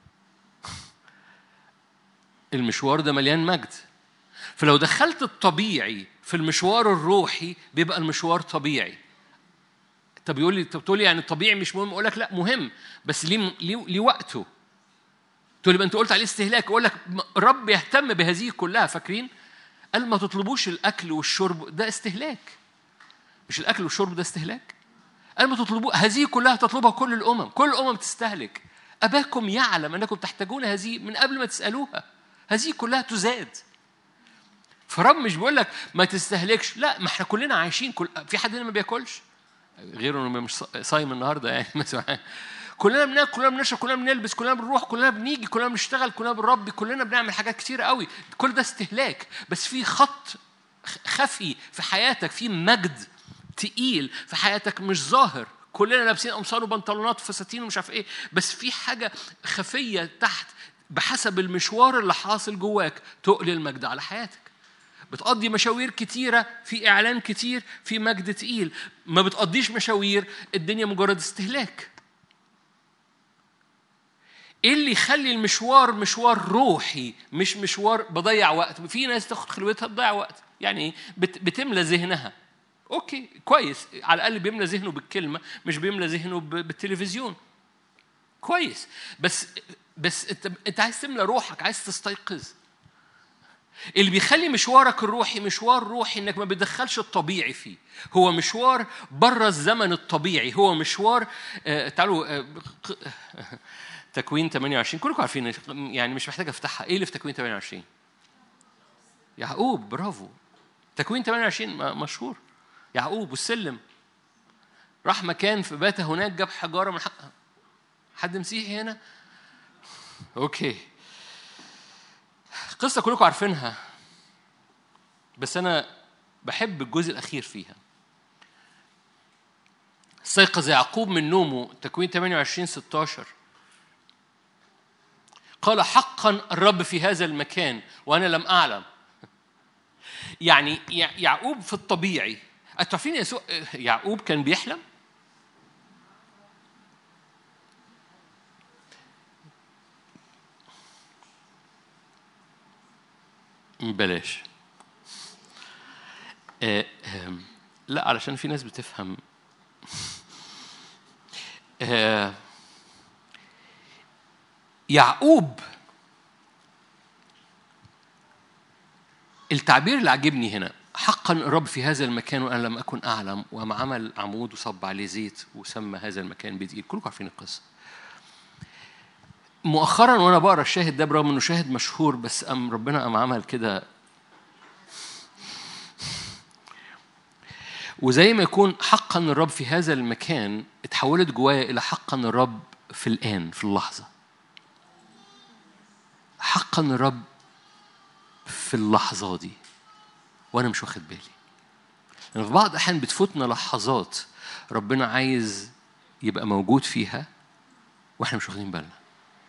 المشوار ده مليان مجد. فلو دخلت الطبيعي في المشوار الروحي بيبقى المشوار طبيعي. طب يقول لي طب تقول لي يعني الطبيعي مش مهم؟ اقول لك لا مهم، بس ليه ليه ليه وقته. تقول لي انت قلت عليه استهلاك، اقول لك الرب يهتم بهذه كلها. فاكرين قال ما تطلبوش الاكل والشرب، ده استهلاك. مش الاكل والشرب ده استهلاك؟ قال ما تطلبوا هذه كلها تطلبها كل الامم، كل الامم تستهلك. اباكم يعلم انكم تحتاجون هذه من قبل ما تسالوها، هذه كلها تزاد. فرب مش بيقول لك ما تستهلكش، لا، ما احنا كلنا عايشين. كل... في حد هنا ما بياكلش غير انه مش صايم النهارده يعني مثلا. كلنا بناكل، كلنا بنشرب، كلنا بنلبس، كلنا بنروح، كلنا بنيجي، كلنا بنشتغل، كلنا بنربي، كلنا بنعمل حاجات كتير قوي. كل ده استهلاك. بس في خط خفي في حياتك، في مجد تقيل في حياتك مش ظاهر. كلنا لابسين قمصان وبنطلونات وفساتين ومش عارف ايه، بس في حاجه خفيه تحت بحسب المشوار اللي حاصل جواك تقل المجد على حياتك. بتقضي مشاوير كتيرة، في إعلان كتير، في مجد تقيل. ما بتقضيش مشاوير، الدنيا مجرد استهلاك. إيه اللي يخلي المشوار مشوار روحي مش مشوار بضيع وقت؟ في ناس تاخد خلوتها تضيع وقت، يعني بتملى ذهنها. أوكي كويس، على الأقل بيملى ذهنه بالكلمة، مش بيملى ذهنه بالتلفزيون. كويس، بس بس أنت أنت عايز تملى روحك، عايز تستيقظ. اللي بيخلي مشوارك الروحي مشوار روحي انك ما بتدخلش الطبيعي فيه. هو مشوار بره الزمن الطبيعي، هو مشوار آه تعالوا آه تكوين ثمانية وعشرين كلكم عارفين، يعني مش محتاج افتحها. ايه اللي في تكوين ثمانية وعشرين؟ يعقوب. برافو. تكوين ثمانية وعشرين مشهور. يعقوب والسلم، راح مكان في بات هناك، جاب حجاره من حقها. حد مسيحي هنا؟ اوكي، قصة كلكم عارفينها، بس أنا بحب الجزء الأخير فيها. استيقظ يعقوب من نومه، تكوين ثمانية وعشرين ستة عشر. قال حقا الرب في هذا المكان وأنا لم أعلم. يعني يعقوب في الطبيعي، أتعرفين يسوع يعقوب كان بيحلم؟ بلاش. آه آه لا، علشان في ناس بتفهم. آه يعقوب، التعبير اللي عجبني هنا، حقا الرب في هذا المكان وأنا لم أكن أعلم، وما عمل عمود وصب عليه زيت وسمى هذا المكان بيت إيل. كلكم عارفين القصة. مؤخرا وأنا بقرأ الشاهد ده، برغم إنه شاهد مشهور، بس أم ربنا أم عمل كده، وزي ما يكون حقا الرب في هذا المكان اتحولت جوايا إلى حقا الرب في الآن، في اللحظة. حقا الرب في اللحظة دي وأنا مش واخد بالي. يعني في بعض الأحيان بتفوتنا لحظات ربنا عايز يبقى موجود فيها وإحنا مش واخدين بالنا.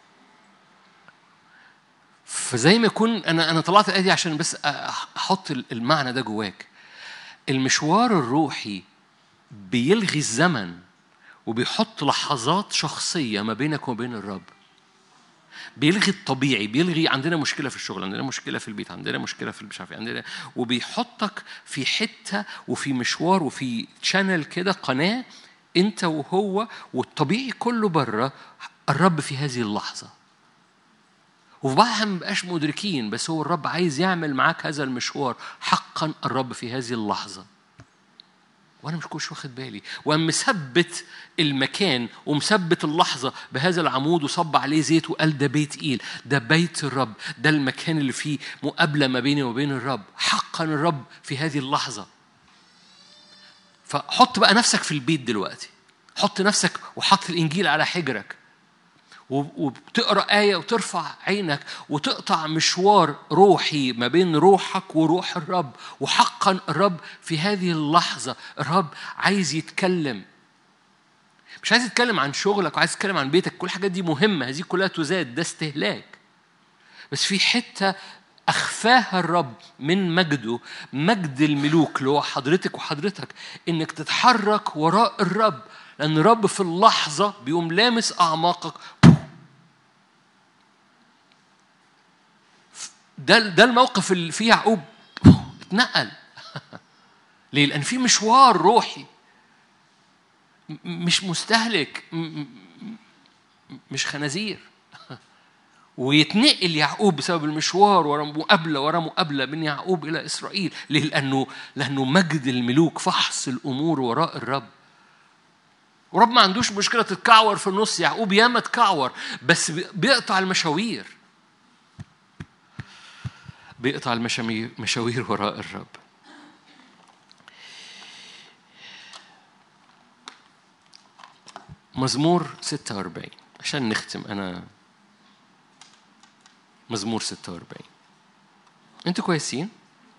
فزي ما يكون أنا أنا طلعت الآية دي عشان بس أحط المعنى ده جواك. المشوار الروحي بيلغي الزمن وبيحط لحظات شخصية ما بينك وبين الرب. بيلغي الطبيعي، بيلغي عندنا مشكلة في الشغل، عندنا مشكلة في البيت، عندنا مشكلة في مش عارف عندنا، وبيحطك في حتة وفي مشوار وفي شانل كده، قناة أنت وهو، والطبيعي كله بره، الرب في هذه اللحظة. وفي بعضها ما بقاش مدركين، بس هو الرب عايز يعمل معاك هذا المشوار. حقا الرب في هذه اللحظة وأنا مش كنتش واخد بالي، وأنا مثبت المكان ومثبت اللحظة بهذا العمود وصب عليه زيت وقال ده بيت إيل، ده بيت الرب، ده المكان اللي فيه مقابلة ما بيني وبين الرب. حقا الرب في هذه اللحظة. فحط بقى نفسك في البيت دلوقتي، حط نفسك وحط الإنجيل على حجرك وبتقرأ آية وترفع عينك وتقطع مشوار روحي ما بين روحك وروح الرب. وحقا الرب في هذه اللحظة الرب عايز يتكلم. مش عايز يتكلم عن شغلك وعايز يتكلم عن بيتك، كل حاجات دي مهمة، هذه كلها تزاد، ده استهلاك. بس في حتة أخفاها الرب من مجده، مجد الملوك اللي هو حضرتك وحضرتك، إنك تتحرك وراء الرب، لأن الرب في اللحظة بيقوم لامس أعماقك. ده ده الموقف اللي فيه يعقوب اتنقل. ليه؟ لأن في مشوار روحي مش مستهلك، مش خنازير. ويتنقل يعقوب بسبب المشوار ورا مقابلة ورا مقابلة من يعقوب إلى إسرائيل. ليه؟ لأنه لأنه مجد الملوك فحص الأمور وراء الرب. ورب ما عندوش مشكلة تتكعور في النص. يعقوب ياما تكعور بس بيقطع المشاوير، بيقطع المشاوير وراء الرب. مزمور ستة وأربعين عشان نختم. أنا مزمور ستة وأربعين. أنتوا كويسين؟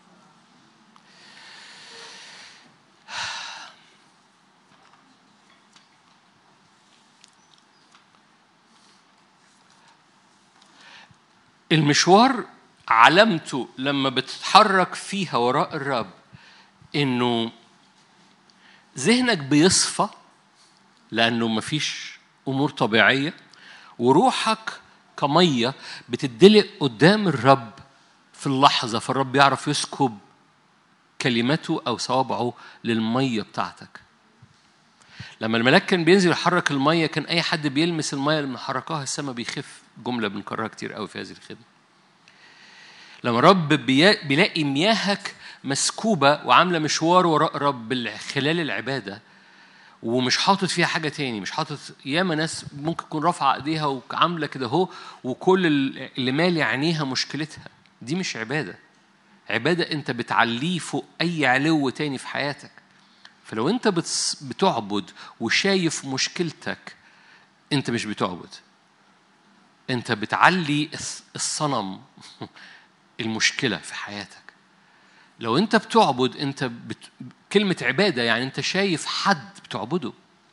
المشوار علامته لما بتتحرك فيها وراء الرب إنه ذهنك بيصفى لأنه مفيش أمور طبيعية، وروحك كمية بتدلق قدام الرب في اللحظة، فالرب يعرف يسكب كلمته أو صوابعه للمية بتاعتك. لما الملاك كان بينزل يحرك المية كان أي حد بيلمس المية اللي حركها السماء بيخف. جملة بنكررها كتير قوي في هذه الخدمة. لما رب بيلاقي مياهك مسكوبة وعاملة مشوار وراء رب خلال العبادة ومش حاطط فيها حاجة تاني، مش حاطط. ياما ناس ممكن تكون رافعة ايديها وعاملة كده اهو وكل اللي مالي عينيها مشكلتها. دي مش عبادة. عبادة انت بتعليه فوق اي علو تاني في حياتك. فلو انت بتعبد وشايف مشكلتك انت مش بتعبد، انت بتعلي الصنم المشكلة في حياتك. لو انت بتعبد انت بت... كلمة عبادة يعني انت شايف حد بتعبده.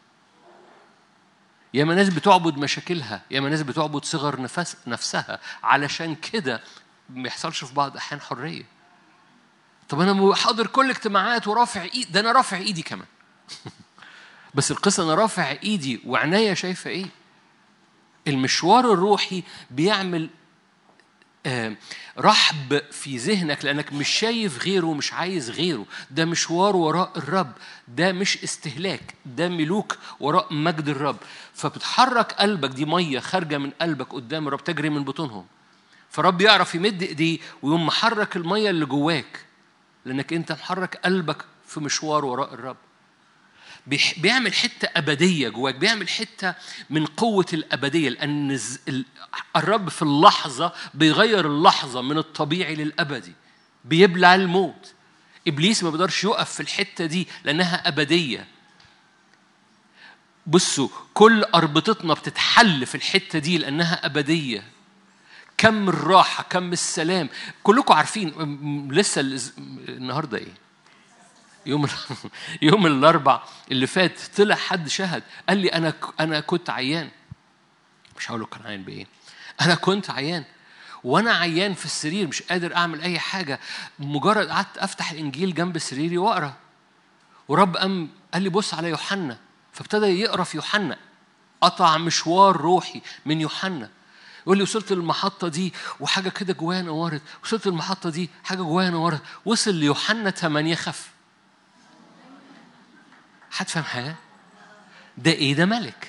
ياما ناس بتعبد مشاكلها، ياما ناس بتعبد صغر نفس نفسها، علشان كده ما يحصلش في بعض احيان حرية. طب انا حاضر كل اجتماعات ورافع ايدي، ده انا رافع ايدي كمان بس القصة انا رافع ايدي وعناية شايفة ايه. المشوار الروحي بيعمل رحب في ذهنك لأنك مش شايف غيره ومش عايز غيره. ده مشوار وراء الرب، ده مش استهلاك، ده ملوك وراء مجد الرب. فبتحرك قلبك، دي مية خارجة من قلبك قدام الرب تجري من بطونهم. فرب يعرف يمد ايديه ويوم محرك المية اللي جواك لأنك انت محرك قلبك في مشوار وراء الرب. بيعمل حتة أبدية جواك، بيعمل حتة من قوة الأبدية، لأن الرب في اللحظة بيغير اللحظة من الطبيعي للأبدي، بيبلع الموت. إبليس ما بيقدرش يقف في الحتة دي لأنها أبدية. بصوا كل أربطتنا بتتحل في الحتة دي لأنها أبدية. كم الراحة، كم السلام. كلكم عارفين لسه النهاردة إيه؟ يوم يوم الأربع اللي فات طلع حد شهد قال لي أنا أنا كنت عيان. مش هقول له كان عيان بإيه. أنا كنت عيان وأنا عيان في السرير مش قادر أعمل أي حاجة. مجرد قعدت أفتح الإنجيل جنب سريري وأقرأ، ورب أم قال لي بص على يوحنا، فابتدى يقرأ في يوحنا. قطع مشوار روحي من يوحنا. يقول لي وصلت للمحطة دي وحاجة كده جوايا نورت، وصلت للمحطة دي حاجة جوايا نورت. وصل ليوحنا ثمانية خف. حد فهم حاجة؟ ده إيه؟ ده ملك.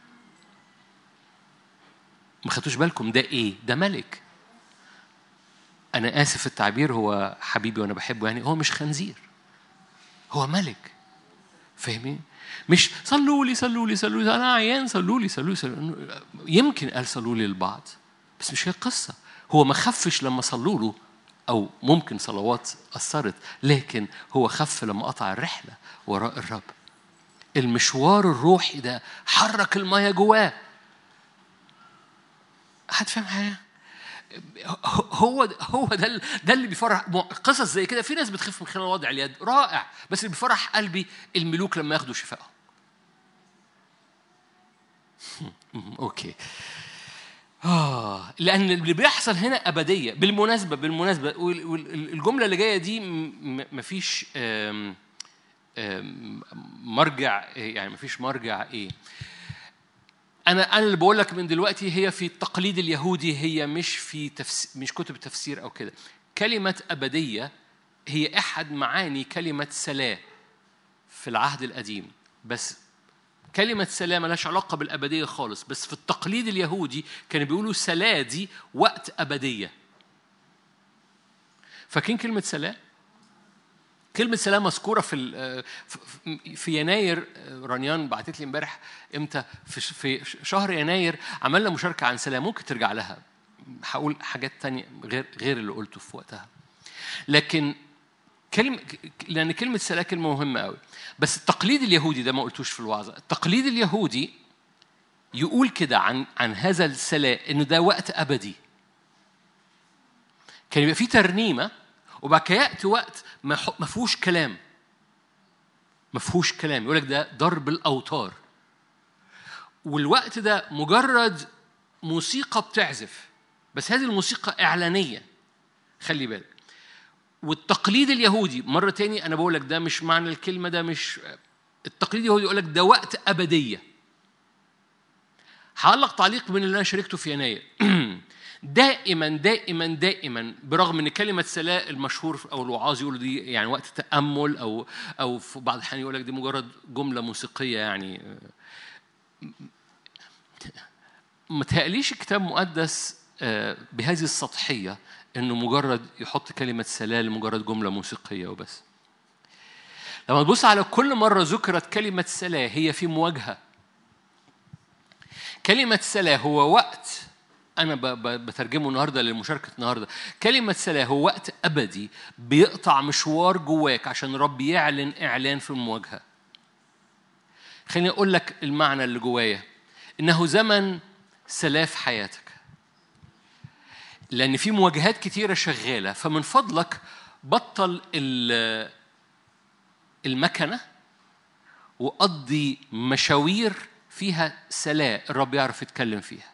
ما خدتوش بالكم ده إيه؟ ده ملك. أنا آسف التعبير، هو حبيبي وأنا بحبه، يعني هو مش خنزير، هو ملك. فاهمين؟ مش صلوا لي صلوا لي صلوا لي أنا عيان صلوا لي صلوا لي صلوا. يمكن قال صلوا لي للبعض بس مش هي القصة. هو ما خفش لما صلوا له، أو ممكن صلوات أثرت، لكن هو خف لما قطع الرحلة وراء الرب. المشوار الروحي ده حرك المية جواه. حد فاهم حاجة؟ هو هو ده ده اللي بيفرح. قصص زي كده في ناس بتخف من خلال وضع اليد، رائع، بس اللي بيفرح قلبي الملوك لما ياخدوا شفائهم. اوكي. آه لأن اللي بيحصل هنا أبدية. بالمناسبة بالمناسبة الجملة اللي جاية دي مفيش مرجع، يعني مفيش مرجع إيه. أنا أنا اللي بقول لك من دلوقتي هي في التقليد اليهودي، هي مش في تفسير، مش كتب تفسير أو كده. كلمة أبدية هي أحد معاني كلمة سلام في العهد القديم، بس كلمة سلام ملهاش علاقة بالأبدية خالص، بس في التقليد اليهودي كانوا بيقولوا سلام دي وقت أبدية. فاكرين كلمة سلام؟ كلمة سلام مذكورة في في يناير. رانيان بعتت لي امبارح امتى في شهر يناير عملنا مشاركة عن سلام، ممكن ترجع لها. هقول حاجات تانية غير غير اللي قلته في وقتها. لكن كلمة لأن كلمة سلام كلمة مهمة قوي. بس التقليد اليهودي ده ما قلتوش في الوعظة. التقليد اليهودي يقول كده عن عن هذا السلام إنه ده وقت أبدي. كان يبقى فيه ترنيمة وبعد كده يأتي وقت ما فيهوش كلام، ما فيهوش كلام، يقول لك ده ضرب الأوتار. والوقت ده مجرد موسيقى بتعزف، بس هذه الموسيقى إعلانية. خلي بالك. والتقليد اليهودي مرة تاني أنا بقول لك ده مش معنى الكلمة، ده مش التقليد اليهودي، يقول لك ده وقت أبدية. هعلق تعليق من اللي أنا شاركته في يناير. دائما دائما دائما برغم ان كلمه سلام المشهور او الوعاظ يقولوا دي يعني وقت تامل، او او في بعض الاحيان يقول لك دي مجرد جمله موسيقيه، يعني ما تقليش الكتاب المقدس بهذه السطحيه انه مجرد يحط كلمه سلام لمجرد جمله موسيقيه وبس. لما تبص على كل مره ذكرت كلمه سلام هي في مواجهه. كلمه سلام هو وقت، أنا بترجمه النهاردة للمشاركة النهاردة. كلمة سلام هو وقت أبدي بيقطع مشوار جواك عشان رب يعلن إعلان في المواجهة. خليني أقول لك المعنى اللي جوايا، إنه زمن سلام في حياتك، لأن في مواجهات كتيرة شغالة. فمن فضلك بطل المكنة وقضي مشاوير فيها سلام الرب يعرف يتكلم فيها.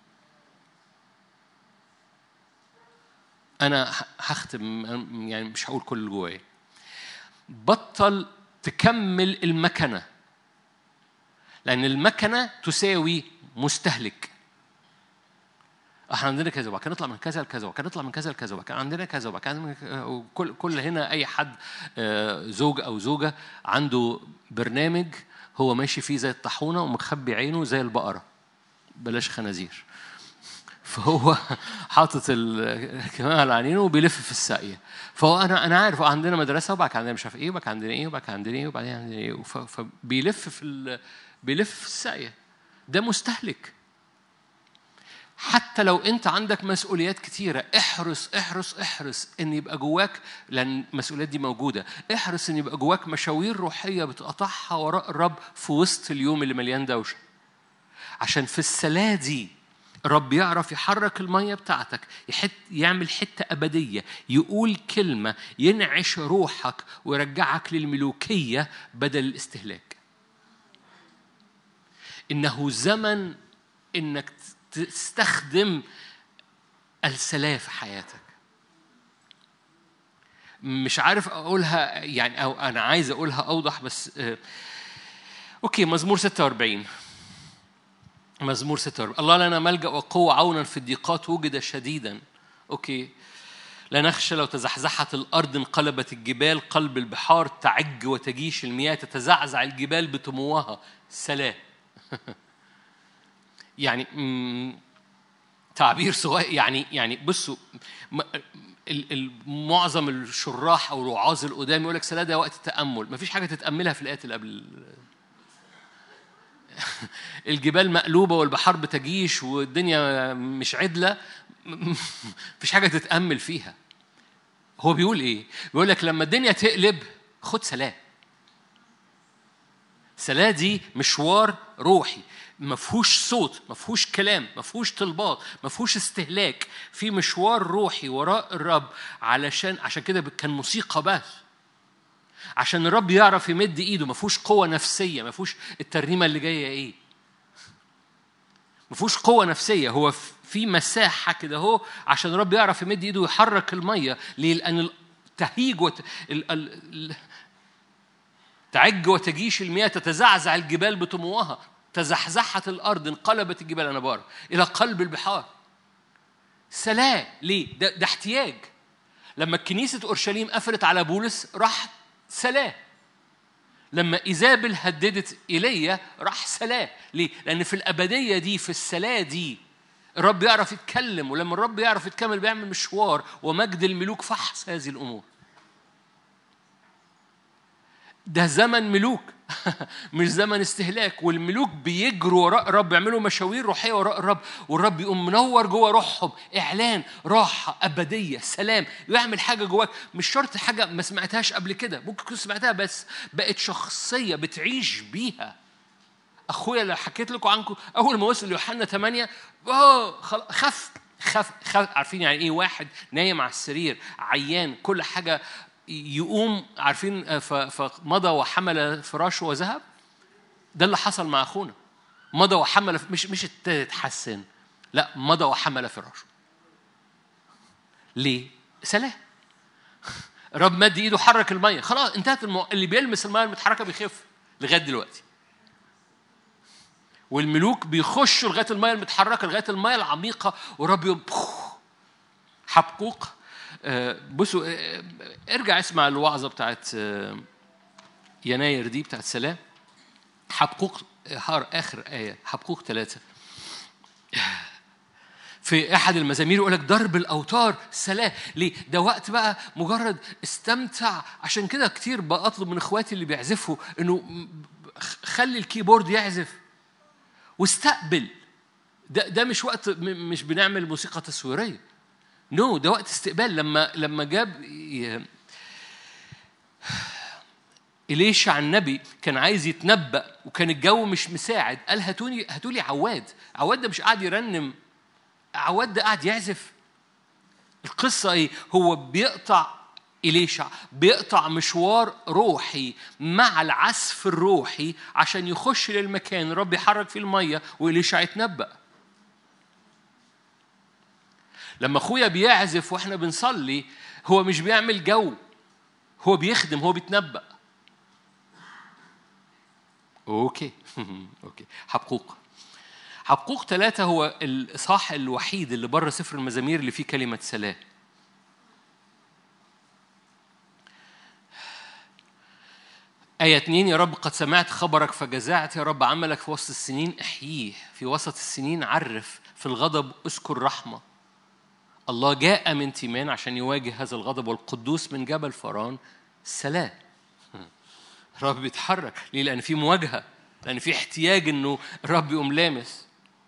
أنا هختم، يعني مش هقول كل اللي جوايا. بطل تكمل المكنة، لأن المكنة تساوي مستهلك. احنا عندنا كذا وبعد كده نطلع من كذا لكذا وبعد كده نطلع من كذا لكذا وبعد كده عندنا كذا وبعد كده كل كل هنا أي حد زوج أو زوجة عنده برنامج هو ماشي فيه زي الطاحونة ومخبي عينه زي البقرة، بلاش خنازير. فهو حاطط الكمامة على عينه وبيلف في الساقية. فهو أنا أنا عارف عندنا مدرسة وبعد عندنا مش عارف إيه وبعد عندنا إيه وبعد عندنا إيه وبعدين عندنا إيه، فبيلف في ال... بيلف في الساقية. ده مستهلك. حتى لو أنت عندك مسؤوليات كتيرة، احرص احرص احرص إن يبقى جواك، لأن المسؤوليات دي موجودة، احرص إن يبقى جواك مشاوير روحية بتقطعها وراء الرب في وسط اليوم اللي مليان دوشة، عشان في السلاة دي رب يعرف يحرك المية بتاعتك، يحط يعمل حتة أبدية، يقول كلمة ينعش روحك ويرجعك للملوكية بدل الاستهلاك. إنه زمن إنك تستخدم السلام في حياتك. مش عارف أقولها يعني، أو أنا عايز أقولها أوضح بس آه. أوكي. مزمور ستة وأربعين. مزمور ستة وأربعين. الله لنا ملجأ وقوة، عونا في الضيقات وجد شديدا. أوكي. لا نخشى لو تزحزحت الأرض، انقلبت الجبال، قلب البحار تعج وتجيش المياه، تتزعزع الجبال بتموها. سلام. يعني تعبير صغير، يعني يعني بصوا، معظم الشراح أو الوعاظ القدام يقول لك سلام ده وقت التأمل. ما فيش حاجة تتأملها في الآيات اللي قبل. الجبال مقلوبة والبحار بتجيش والدنيا مش عدلة، مفيش حاجة تتأمل فيها. هو بيقول إيه؟ بيقول لك لما الدنيا تقلب خد سلام. سلام دي مشوار روحي، مفهوش صوت، مفهوش كلام، مفهوش طلبات، مفهوش استهلاك، في مشوار روحي وراء الرب. علشان عشان كده كان موسيقى بس، عشان الرب يعرف يمد ايده. ما فيهوش قوه نفسيه، ما فيهوش الترنيمه اللي جايه ايه، ما فيهوش قوه نفسيه. هو في مساحه كده اهو عشان الرب يعرف يمد ايده ويحرك الميه. ليه؟ لان التهيج وت... ال... ال... تعج وتجيش المياه، تتزعزع الجبال بطموها، تزحزحت الارض، انقلبت الجبال، انا بقرا الى قلب البحار. سلام. ليه؟ ده, ده احتياج. لما كنيسه اورشليم قفلت على بولس راح سلام، لما إيزابل هددت إيليا راح سلاه. ليه؟ لأن في الأبدية دي، في السلاه دي، الرب يعرف يتكلم، ولما الرب يعرف يتكلم بيعمل مشوار، ومجد الملوك فحص هذه الأمور. ده زمن ملوك مش زمن استهلاك، والملوك بيجروا وراء الرب، يعملوا مشاوير روحية وراء الرب، والرب يقوم منور جوه روحهم، إعلان راحة أبدية سلام، يعمل حاجة جواك. مش شرط حاجة ما سمعتهاش قبل كده، ممكن تكون سمعتها بس بقت شخصية بتعيش بيها. أخويا اللي حكيت لكم عنكم أول ما وصل يوحنا ثمانية أوه خف خف خف. عارفين يعني إيه واحد نايم على السرير عيان كل حاجة يقوم؟ عارفين فمضى وحمل فراشه وذهب. ده اللي حصل مع أخونا، مضى وحمل، مش مش تتحسن، لا مضى وحمل فراشه. ليه؟ سلام. رب مد ايده حرك الميه، خلاص انتهت المو... اللي بيلمس الميه المتحركه بيخف لغايه دلوقتي. والملوك بيخشوا لغايه الميه المتحركه، لغايه الميه العميقه، ورب يوم حبقوق. بصوا ارجع اسمع الوعظة بتاعت يناير دي بتاعت سلام. حبقوق آخر آية، حبقوق ثلاثة، في أحد المزامير يقولك ضرب الأوتار سلام. ليه؟ ده وقت بقى مجرد استمتع. عشان كده كتير بأطلب من إخواتي اللي بيعزفوا إنه خلي الكيبورد يعزف واستقبل. ده ده مش وقت مش بنعمل موسيقى تصويرية، نو no, ده وقت استقبال. لما لما جاب إليشع النبي كان عايز يتنبأ وكان الجو مش مساعد، قال هاتوني هاتولي عواد. عواد ده مش قاعد يرنم، عواد ده قاعد يعزف. القصة ايه؟ هو بيقطع إليشع، بيقطع مشوار روحي مع العزف الروحي عشان يخش للمكان الرب يحرك فيه المية وإليشع يتنبأ. لما أخويا بيعزف وإحنا بنصلي، هو مش بيعمل جو، هو بيخدم، هو بيتنبأ. أوكي أوكي. حبقوق حبقوق ثلاثة هو الإصحاح الوحيد اللي بره سفر المزامير اللي فيه كلمة سلام. آية اتنين، يا رب قد سمعت خبرك فجزعت، يا رب عملك في وسط السنين احييه، في وسط السنين عرف، في الغضب اذكر رحمة. الله جاء من تيمان عشان يواجه هذا الغضب، والقدوس من جبل فران سلام. الرب بيتحرك ليه؟ لأن في مواجهة، لأن في احتياج إنه الرب يقوم لامس.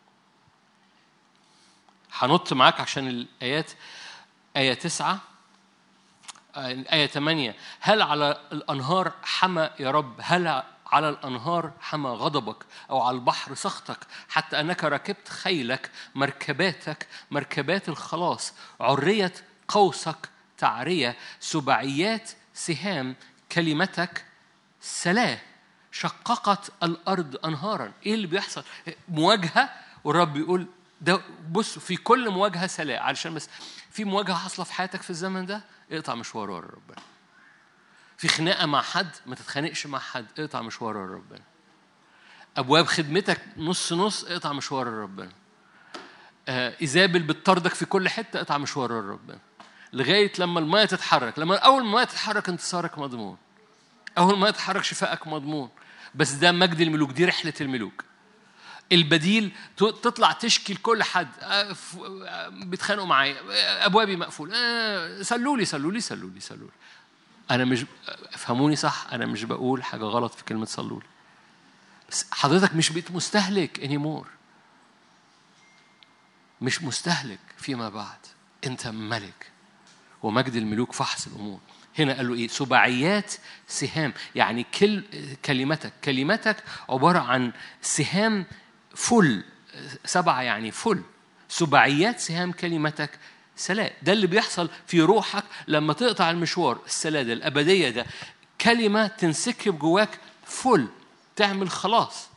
هنط معاك عشان الآيات. آية تسعة، آية ثمانية، هل على الأنهار حمى يا رب؟ هل على الأنهار حمى غضبك أو على البحر سخطك؟ حتى أنك ركبت خيلك، مركباتك مركبات الخلاص، عرية قوسك تعرية، سبعيات سهام كلمتك سلاه، شققت الأرض أنهارا. إيه اللي بيحصل؟ مواجهة، والرب يقول ده. بص، في كل مواجهة سلاه، علشان بس في مواجهة حصلة في حياتك في الزمن ده، اقطع مشوار ورا ربنا. في خناقة مع حد، ما تتخانقش مع حد، اقطع مشوار ورا ربنا. أبواب خدمتك نص نص، اقطع مشوار ورا ربنا. آه إيزابل بتطردك في كل حتة، اقطع مشوار ورا ربنا، لغاية لما الماء تتحرك. لما أول ما تتحرك انتصارك مضمون، أول ما تتحرك شفائك مضمون. بس ده مجد الملوك، دي رحلة الملوك. البديل تطلع تشكي لكل حد، بيتخانقوا معايا، أبوابي مقفول، سلوا لي سلوا لي سلوا لي سلوا لي. أنا مش، افهموني صح، أنا مش بقول حاجة غلط في كلمة سلوا لي، بس حضرتك مش بقيت مستهلك anymore، مش مستهلك فيما بعد، أنت ملك، ومجد الملوك فحص الأمور. هنا قالوا إيه؟ سبعيات سهام، يعني كل كلمتك كلمتك عبارة عن سهام فل، سبعة يعني فل، سبعيات سهام كلمتك سلام. ده اللي بيحصل في روحك لما تقطع المشوار السلادة الأبدية. ده كلمة تنسكب جواك فل، تعمل خلاص.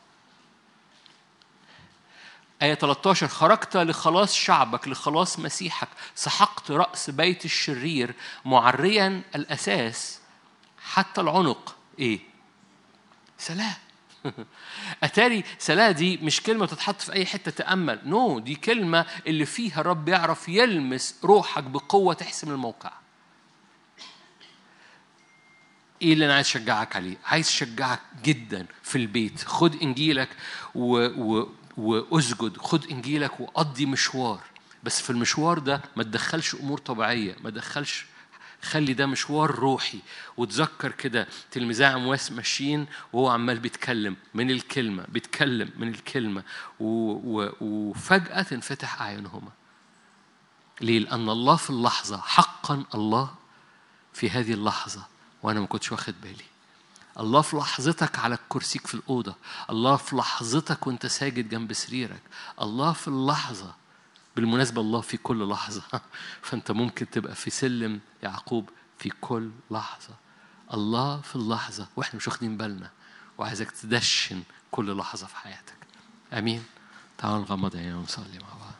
آية ثلاثة عشر، خرجت لخلاص شعبك، لخلاص مسيحك، سحقت رأس بيت الشرير، معريا الأساس حتى العنق. إيه؟ سلام. أتاري سلام دي مش كلمة تتحط في أي حتة تأمل، نو no, دي كلمة اللي فيها رب يعرف يلمس روحك بقوة تحسم الموقع. إيه اللي أنا عايز أشجعك عليه؟ عايز أشجعك جدا في البيت. خد إنجيلك و... و... وأسجد. خد إنجيلك وقضي مشوار، بس في المشوار ده ما تدخلش أمور طبيعية، ما تدخلش، خلي ده مشوار روحي. وتذكر كده تلميذي عمواس ماشيين وهو عمال بيتكلم من الكلمة، بيتكلم من الكلمة و... و... وفجأة تنفتح أعينهما. ليه؟ لأن الله في اللحظة، حقا الله في هذه اللحظة وأنا ما كنتش واخد بالي. الله في لحظتك على كرسيك في الأوضة، الله في لحظتك وانت ساجد جنب سريرك، الله في اللحظة. بالمناسبة الله في كل لحظة فأنت ممكن تبقى في سلم يعقوب في كل لحظة. الله في اللحظة وإحنا مش واخدين بالنا، وعايزك تدشن كل لحظة في حياتك. أمين. تعالوا نغمض عينينا ونصلي مع بعض.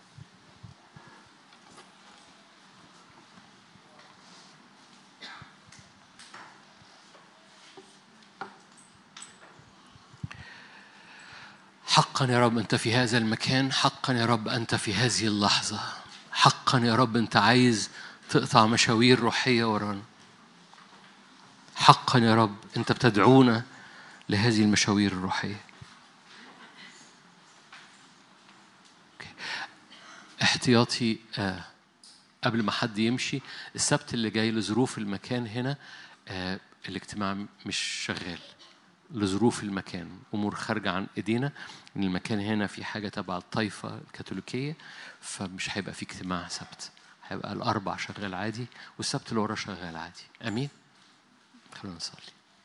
حقا يا رب أنت في هذا المكان، حقا يا رب أنت في هذه اللحظة، حقا يا رب أنت عايز تقطع مشاوير روحية ورانا. حقا يا رب أنت بتدعونا لهذه المشاوير الروحية. احتياطي آه قبل ما حد يمشي، السبت اللي جاي لظروف المكان هنا آه الاجتماع مش شغال لظروف المكان، أمور خارجة عن إيدينا. إن المكان هنا في حاجة تبع الطائفة الكاثوليكية، فمش هيبقى في اجتماع سبت، هيبقى الأربع شغال عادي والسبت اللي ورا شغال عادي. أمين. خلونا نصلي.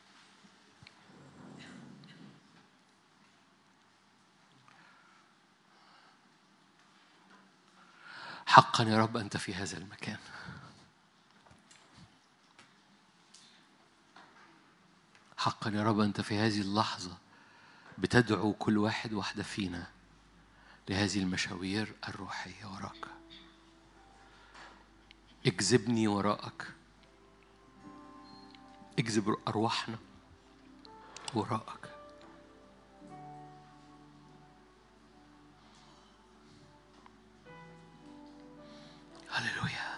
حقا يا رب أنت في هذا المكان، حقا يا رب أنت في هذه اللحظة بتدعو كل واحد واحدة فينا لهذه المشاوير الروحية وراك. اجذبني وراءك، اجذب أرواحنا وراءك. هللويا.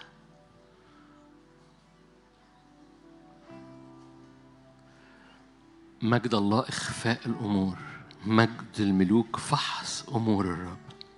مجد الله إخفاء الأمور، مجد الملوك فحص أمور الرب.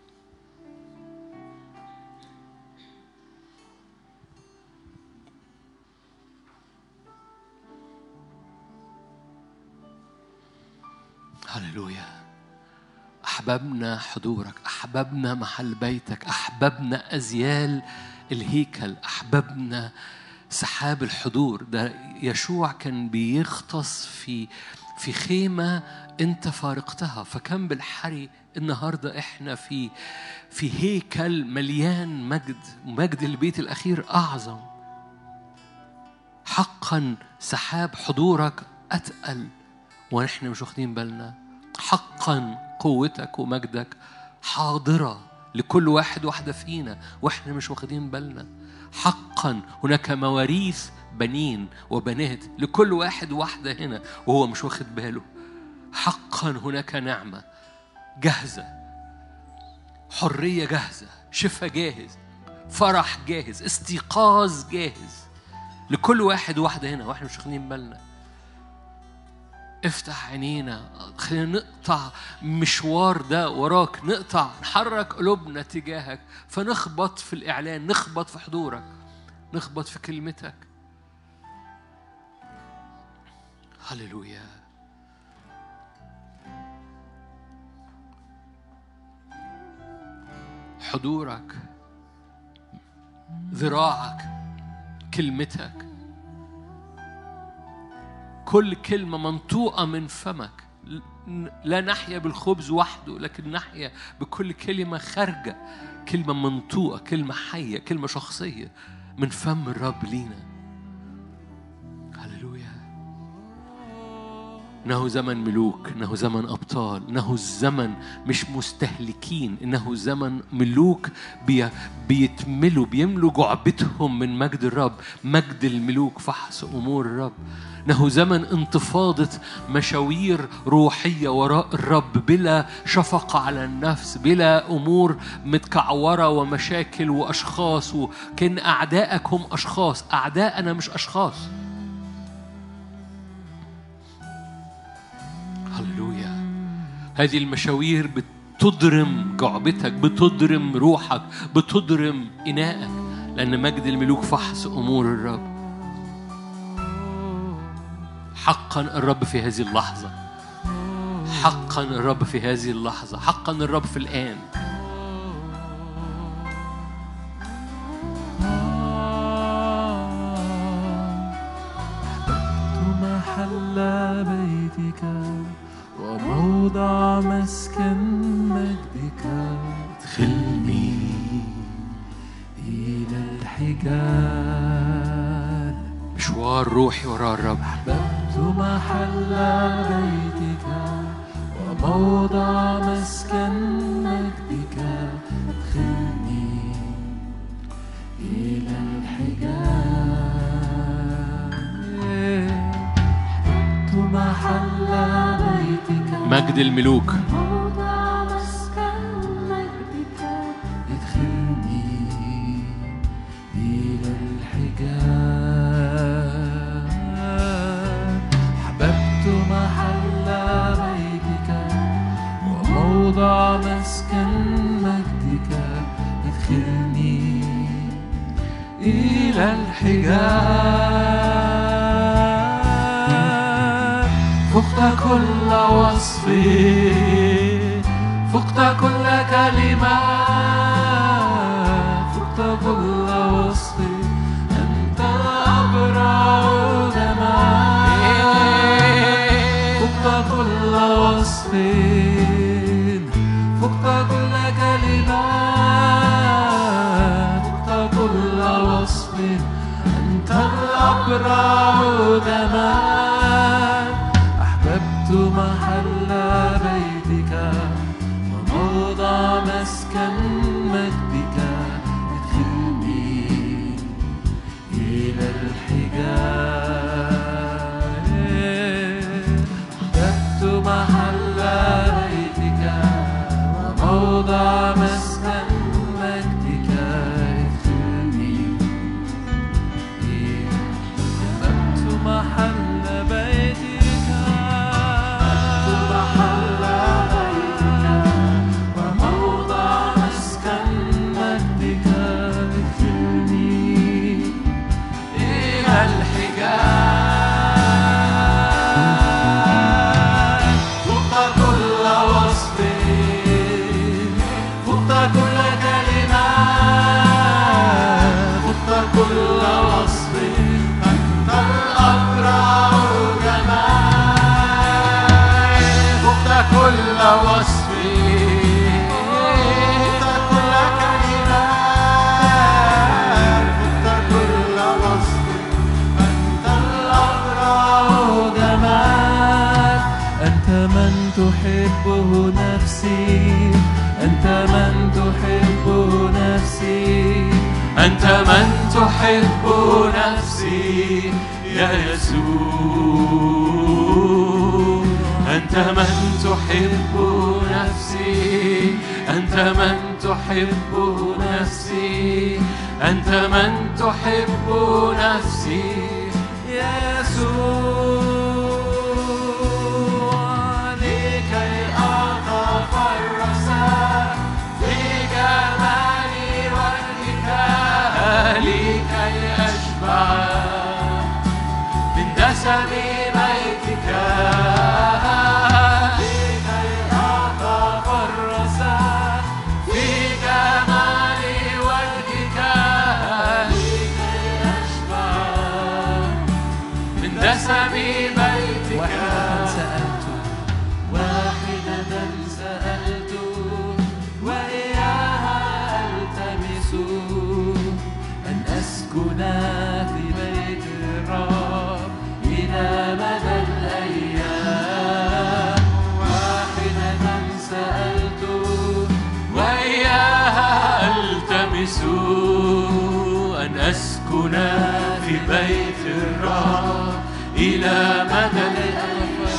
هللويا. أحببنا حضورك، أحببنا محل بيتك، أحببنا أزيال الهيكل، أحببنا سحاب الحضور. ده يشوع كان بيغطس في في خيمة أنت فارقتها، فكان بالحري. النهاردة إحنا في في هيكل مليان مجد، مجد البيت الأخير أعظم. حقا سحاب حضورك أتقل ونحن مش واخدين بالنا. حقا قوتك ومجدك حاضرة لكل واحد واحدة فينا وإحنا مش واخدين بالنا. حقا هناك مواريث بنين وبنات لكل واحد واحدة هنا وهو مش واخد باله. حقا هناك نعمة جاهزة، حرية جاهزة، شفاء جاهز، فرح جاهز، استيقاظ جاهز لكل واحد واحدة هنا وإحنا مش واخدين بالنا. افتح عينينا، خلينا نقطع مشوار ده وراك، نقطع نحرك قلوبنا تجاهك، فنخبط في الإعلان، نخبط في حضورك، نخبط في كلمتك. هللويا. حضورك، ذراعك، كلمتك، كل كلمة منطوقة من فمك. لا نحيا بالخبز وحده، لكن نحيا بكل كلمة خارجة، كلمة منطوقة، كلمة حية، كلمة شخصية من فم الرب لينا. هللويا. إنه زمن ملوك، إنه زمن أبطال، إنه الزمن مش مستهلكين، إنه زمن ملوك بي بيتملوا بيملوا جعبتهم من مجد الرب. مجد الملوك فحص أمور الرب. إنه زمن انتفاضة مشاوير روحية وراء الرب بلا شفقة على النفس، بلا أمور متكعورة ومشاكل وأشخاص، وكأن أعدائك هم أشخاص. أعداءنا مش أشخاص. هذه المشاوير بتضرم جعبتك، بتضرم روحك، بتضرم إناءك، لأن مجد الملوك فحص أمور الرب. حقا الرب في هذه اللحظة، حقا الرب في هذه اللحظة، حقا الرب في الآن. محل بيتك وموضع مسكن مجدك، ادخلني إلى الحجال. مشوار روحي وراء الرب. أحببت محل بيتك وموضع مسكن مجدك، ادخلني إلى الحجال. محل بيتك مجد الملوك، موضع مسكن مجدك، ادخلني إلى الحجال. أحببت محل بيتك وموضع مسكن مجدك، ادخلني إلى الحجال. فقت كل وصف، فقت كل كلمة، فقت كل وصف، أنت الأبرع جمال. فقت كل وصف، فقت كل كلمة، فقت كل وصف، أنت الأبرع جمال. أحببت محل بيتك وموضع مسكن مجدك، ادخلني إلى الحجال. أحببت محل بيتك وموضع مسكن مجدك، ادخلني. أحببت محل بيتك كل وصف، فقت كل كلمة، فقت كل وصف، أنت الأبرع جمال. أنت من تحبه نفسي، أنت من تحبه نفسي، أنت من تحب نفسي يا يسوع. أنت من تحب نفسي، أنت من تحب نفسي، أنت من تحب نفسي يا يسوع. لكي أتفرس في جمال وجهك، لكي أشبع من دسم بيتك، سبي بيتك. واحدة سألت، واحدة سألت، وإياها ألتمس، أن أسكن في بيت الرب إلى مدى الأيام. واحدة سألت، وإياها ألتمس، أن أسكن في بيت الرب إلى مدى الأيام.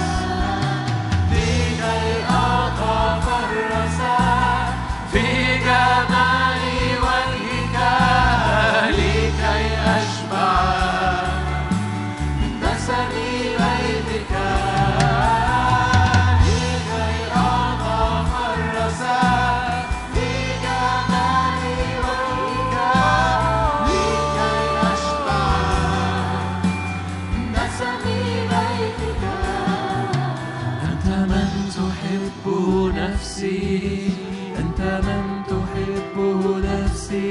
لكي أتفرس في جمال وجهك، لكي أشبع من دسم بيتك، لكي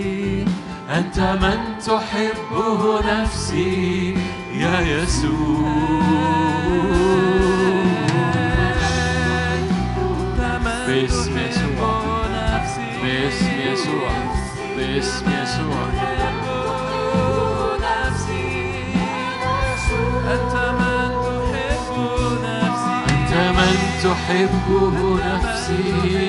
أنت من تحبه نفسي يا يسوع. باسم يسوع، باسم يسوع، باسم يسوع. أنت من تحبه نفسي، أنت من تحبه نفسي.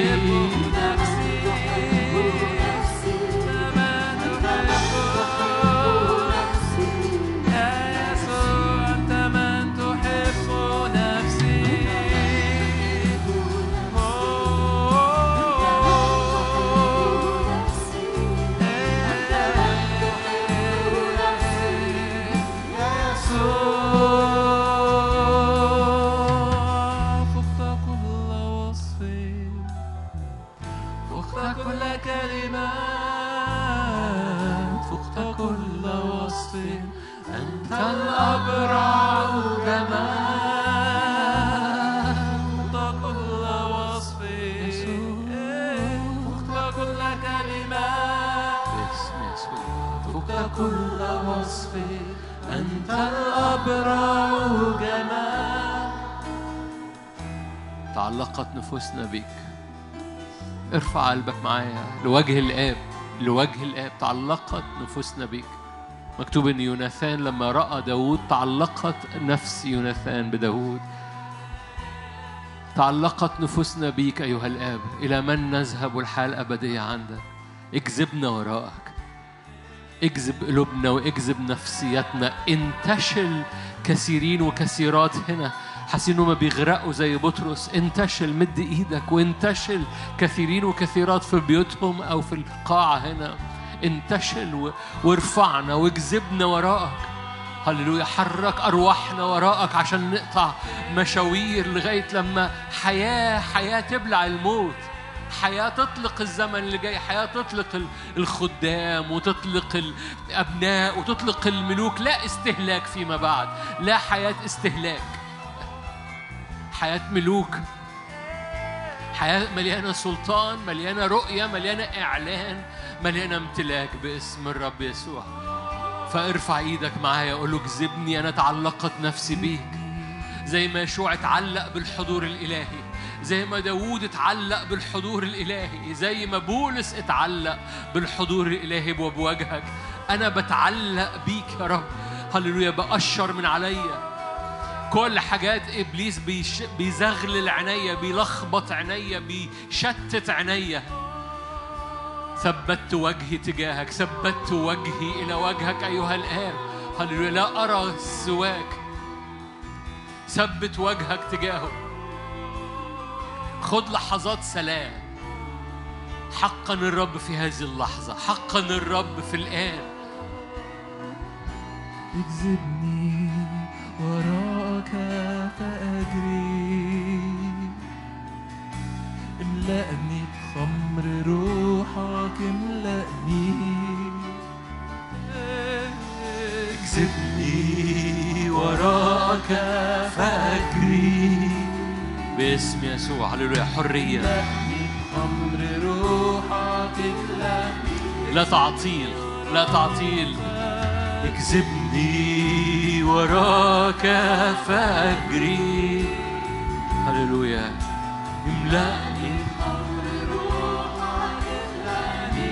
كل وصف أنت الأبرع جمال. تعلقت نفوسنا بك. ارفع قلبك معايا لوجه الآب، لوجه الآب. تعلقت نفوسنا بك. مكتوب ان يوناثان لما رأى داود تعلقت نفس يوناثان بداود. تعلقت نفوسنا بيك أيها الآب. إلى من نذهب والحياة الأبدية عندك؟ اجذبنا وراءك، اجذب قلوبنا واجذب نفسيتنا. انتشل كثيرين وكثيرات هنا حاسين انهم بيغرقوا زي بطرس. انتشل، مد ايدك وانتشل. كثيرين وكثيرات في بيوتهم او في القاعة هنا. انتشل وارفعنا واجذبنا وراءك. هللويا. حرك أرواحنا وراءك عشان نقطع مشاوير لغاية لما حياة حياة تبلع الموت. حياة تطلق الزمن اللي جاي. حياة تطلق الخدام وتطلق الأبناء وتطلق الملوك. لا استهلاك فيما بعد. لا حياة استهلاك. حياة ملوك. حياة مليانة سلطان، مليانة رؤية، مليانة إعلان، مليانة امتلاك باسم الرب يسوع. فارفع ايدك معايا قول له اجذبني. انا تعلقت نفسي بيك زي ما يشوع اتعلق بالحضور الالهي، زي ما داوود اتعلق بالحضور الالهي، زي ما بولس اتعلق بالحضور الالهي وبوجهك. انا بتعلق بيك يا رب. هللويا. بأشر من عليا كل حاجات ابليس بيش بيزغلل عينيا، بيلخبط عينيا، بيشتت عينيا. ثبت وجهي تجاهك، ثبت وجهي إلى وجهك أيها الآب. هللويا. لا أرى سواك. ثبت وجهك تجاهه. خذ لحظات سلام. حقا الرب في هذه اللحظة، حقا الرب في الآن. اجذبني وراك فأجري، املأني بخمر روحك، املأني. اجذبني وراك فأجري باسم يسوع. هللويا. حرية. املأني بخمر روحك، املأني. لا تعطيل، لا تعطيل. اجذبني وراك فأجري. هللويا. املأني بخمر روحك، املأني.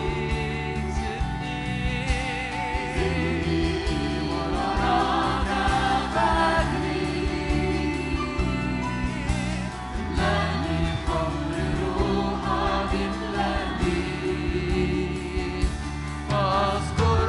اجذبني وراك فأجري، املأني بخمر روحك، املأني. فاذكر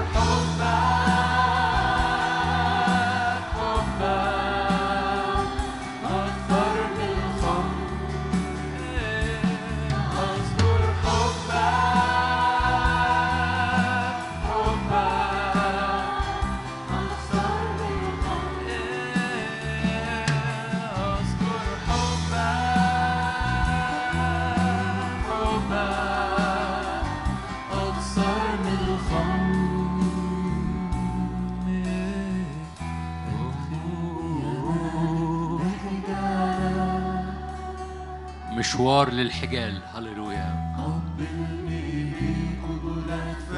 مشوار للحجال. هللويا. قبلني بقبلك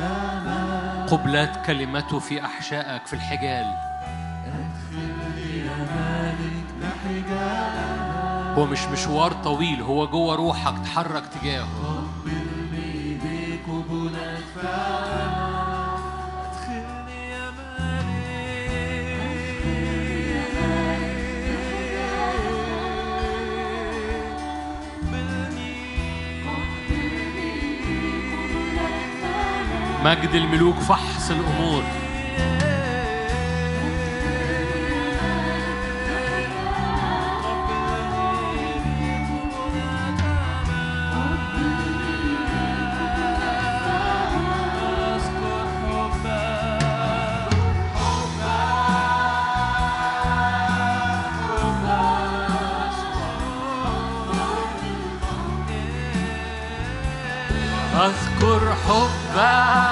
قبلات كلمته في أحشائك في الحجال. هو مش مشوار طويل، هو جوه روحك، تحرك تجاهه. مجد الملوك فحص الأمور. أذكر حبك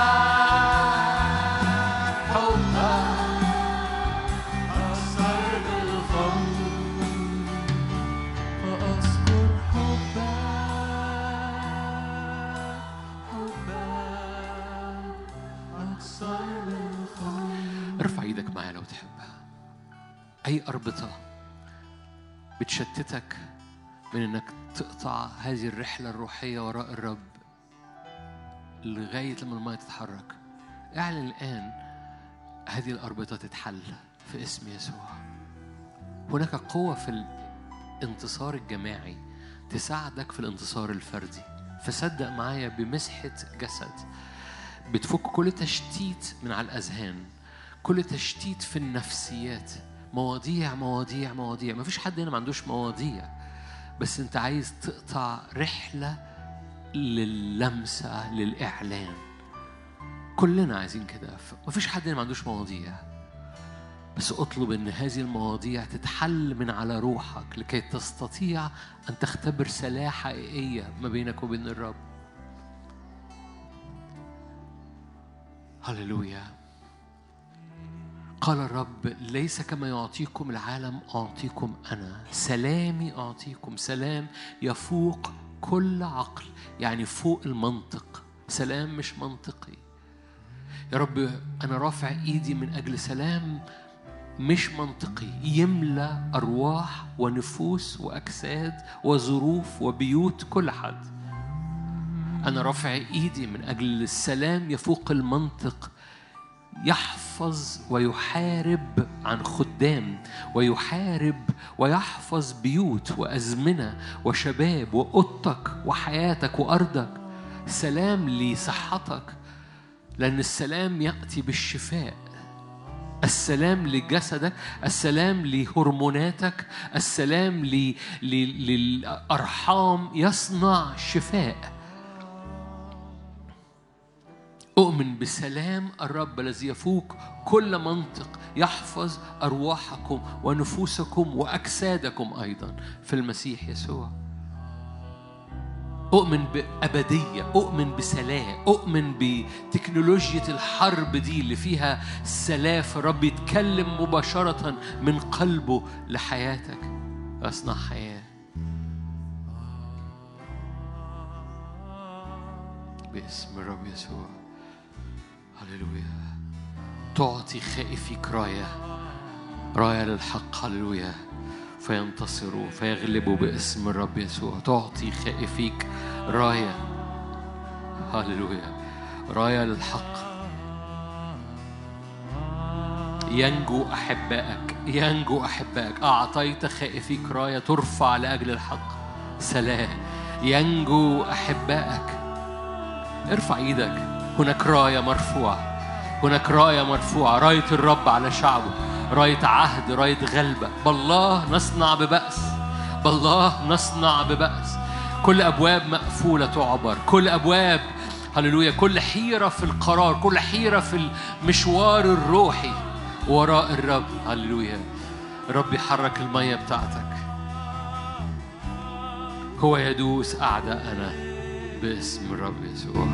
أي أربطة بتشتتك من أنك تقطع هذه الرحلة الروحية وراء الرب لغاية لما الماء تتحرك، اعلن الآن هذه الأربطة تتحل في اسم يسوع. هناك قوة في الانتصار الجماعي تساعدك في الانتصار الفردي. فصدق معايا بمسحة جسد بتفك كل تشتيت من على الأذهان، كل تشتيت في النفسيات، مواضيع مواضيع مواضيع. مفيش حد هنا ما عندوش مواضيع، بس انت عايز تقطع رحلة لللمسة للإعلان. كلنا عايزين كده. مفيش حد هنا ما عندوش مواضيع، بس اطلب ان هذه المواضيع تتحل من على روحك لكي تستطيع ان تختبر سلاح حقيقية ما بينك وبين الرب. هللويا. قال الرب ليس كما يعطيكم العالم أعطيكم أنا، سلامي أعطيكم، سلام يفوق كل عقل، يعني فوق المنطق. سلام مش منطقي. يا رب أنا رافع إيدي من أجل سلام مش منطقي يملأ أرواح ونفوس وأجساد وظروف وبيوت كل حد. أنا رافع إيدي من أجل السلام يفوق المنطق، يحفظ ويحارب عن خدام، ويحارب ويحفظ بيوت وأزمنة وشباب وأوضتك وحياتك وأرضك. سلام لصحتك، لأن السلام يأتي بالشفاء. السلام لجسدك، السلام لهرموناتك، السلام للأرحام، يصنع شفاء. أؤمن بسلام الرب الذي يفوق كل منطق يحفظ أرواحكم ونفوسكم وأجسادكم أيضا في المسيح يسوع. أؤمن بأبدية، أؤمن بسلام، أؤمن بتكنولوجيا الحرب دي اللي فيها سلاف. الرب يتكلم مباشرة من قلبه لحياتك ويصنع حياة باسم الرب يسوع. هللويا. تعطي خائفيك راية، راية للحق. هللويا. فينتصروا فيغلبوا باسم الرب يسوع. تعطي خائفيك راية. هللويا. راية للحق. ينجو أحبائك، ينجو أحبائك. أعطيت خائفيك راية ترفع لأجل الحق. سلام. ينجو أحبائك. ارفع ايدك. هناك راية مرفوعة، هناك راية مرفوعة، راية الرب على شعبه، راية عهد، راية غلبة. بالله نصنع ببأس، بالله نصنع ببأس. كل أبواب مقفولة تعبر، كل أبواب هللويا، كل حيرة في القرار، كل حيرة في المشوار الروحي وراء الرب. هللويا. الرب يحرك المية بتاعتك. هو يدوس أعداءنا باسم الرب يسوع.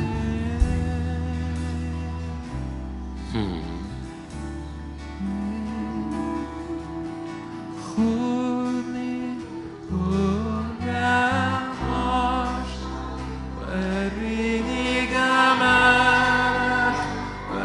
خذني هنا وريني جمالك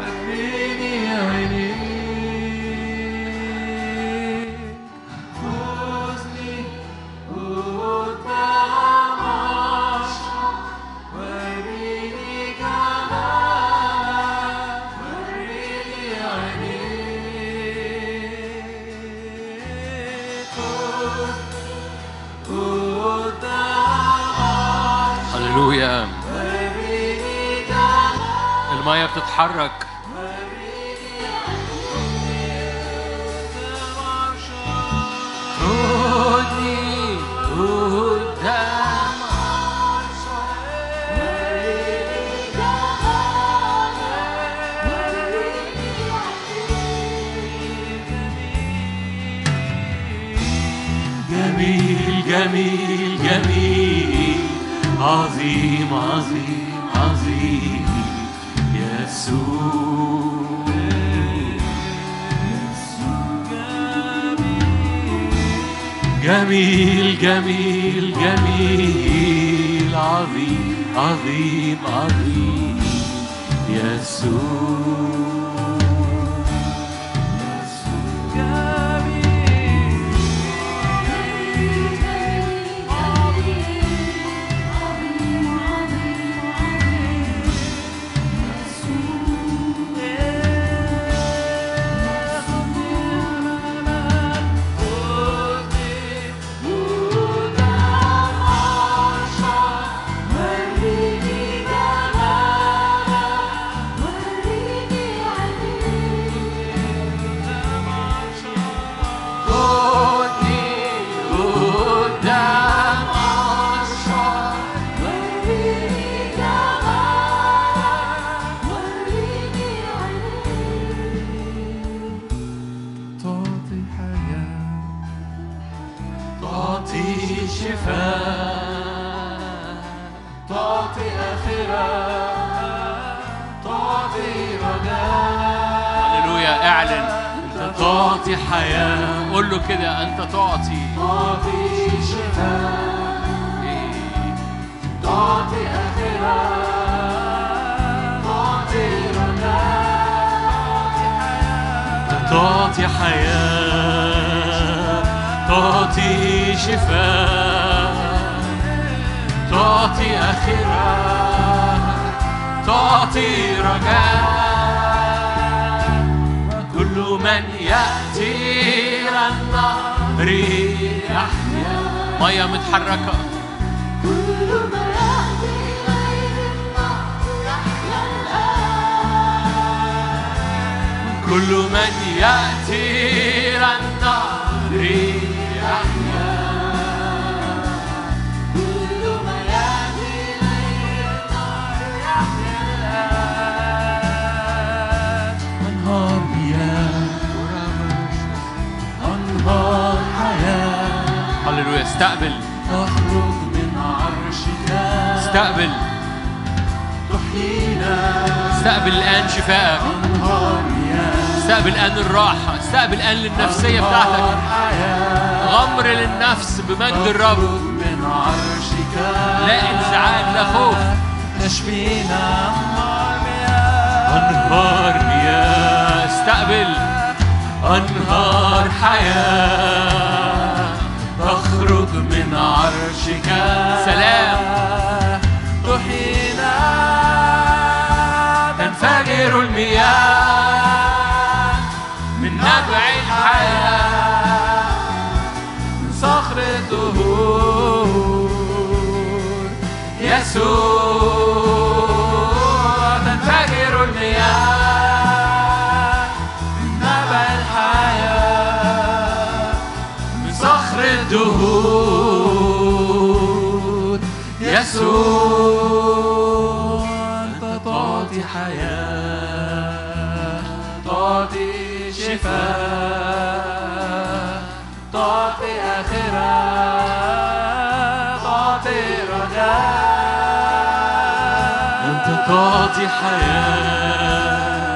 المية بتتحرك. خدني قدام جميل جميل جميل عظيم عظيم عظيم يسوع جميل جميل جميل عظيم عظيم عظيم يسوع تعطي حياة. قول له كده أنت تعطي تعطي شفاء تعطي آخرة تعطي رجاء تعطي حياة تعطي شفاء تعطي آخرة تعطي رجاء. من يأتي إلى النهر يحيا. مية متحركة. كل من يأتي إلى النهر يحيا الآن. كل من يأتي إلى النهر يحيا. كل من يأتي إلى النهر يحيا الآن. أنهار أنهار حياة. هللويا. استقبل. تخرج من عرشك. استقبل. تحيينا. استقبل الآن شفاءك. أنهار استقبل الآن الراحة. استقبل الآن للنفسية بتاعتك. غمر للنفس بمجد الرب. من عرشك. لا انزعاج لا خوف. تشفينا. أنهار مياه. استقبل. أنهار حياة تخرج من عرشك. سلام. تحيينا. تنفجر المياه من نبع الحياة من صخر الدهور يسوع. تنفجر المياه الدهور يسوع. أنت تعطي حياة تعطي شفاء تعطي آخرة تعطي رجاء. أنت تعطي حياة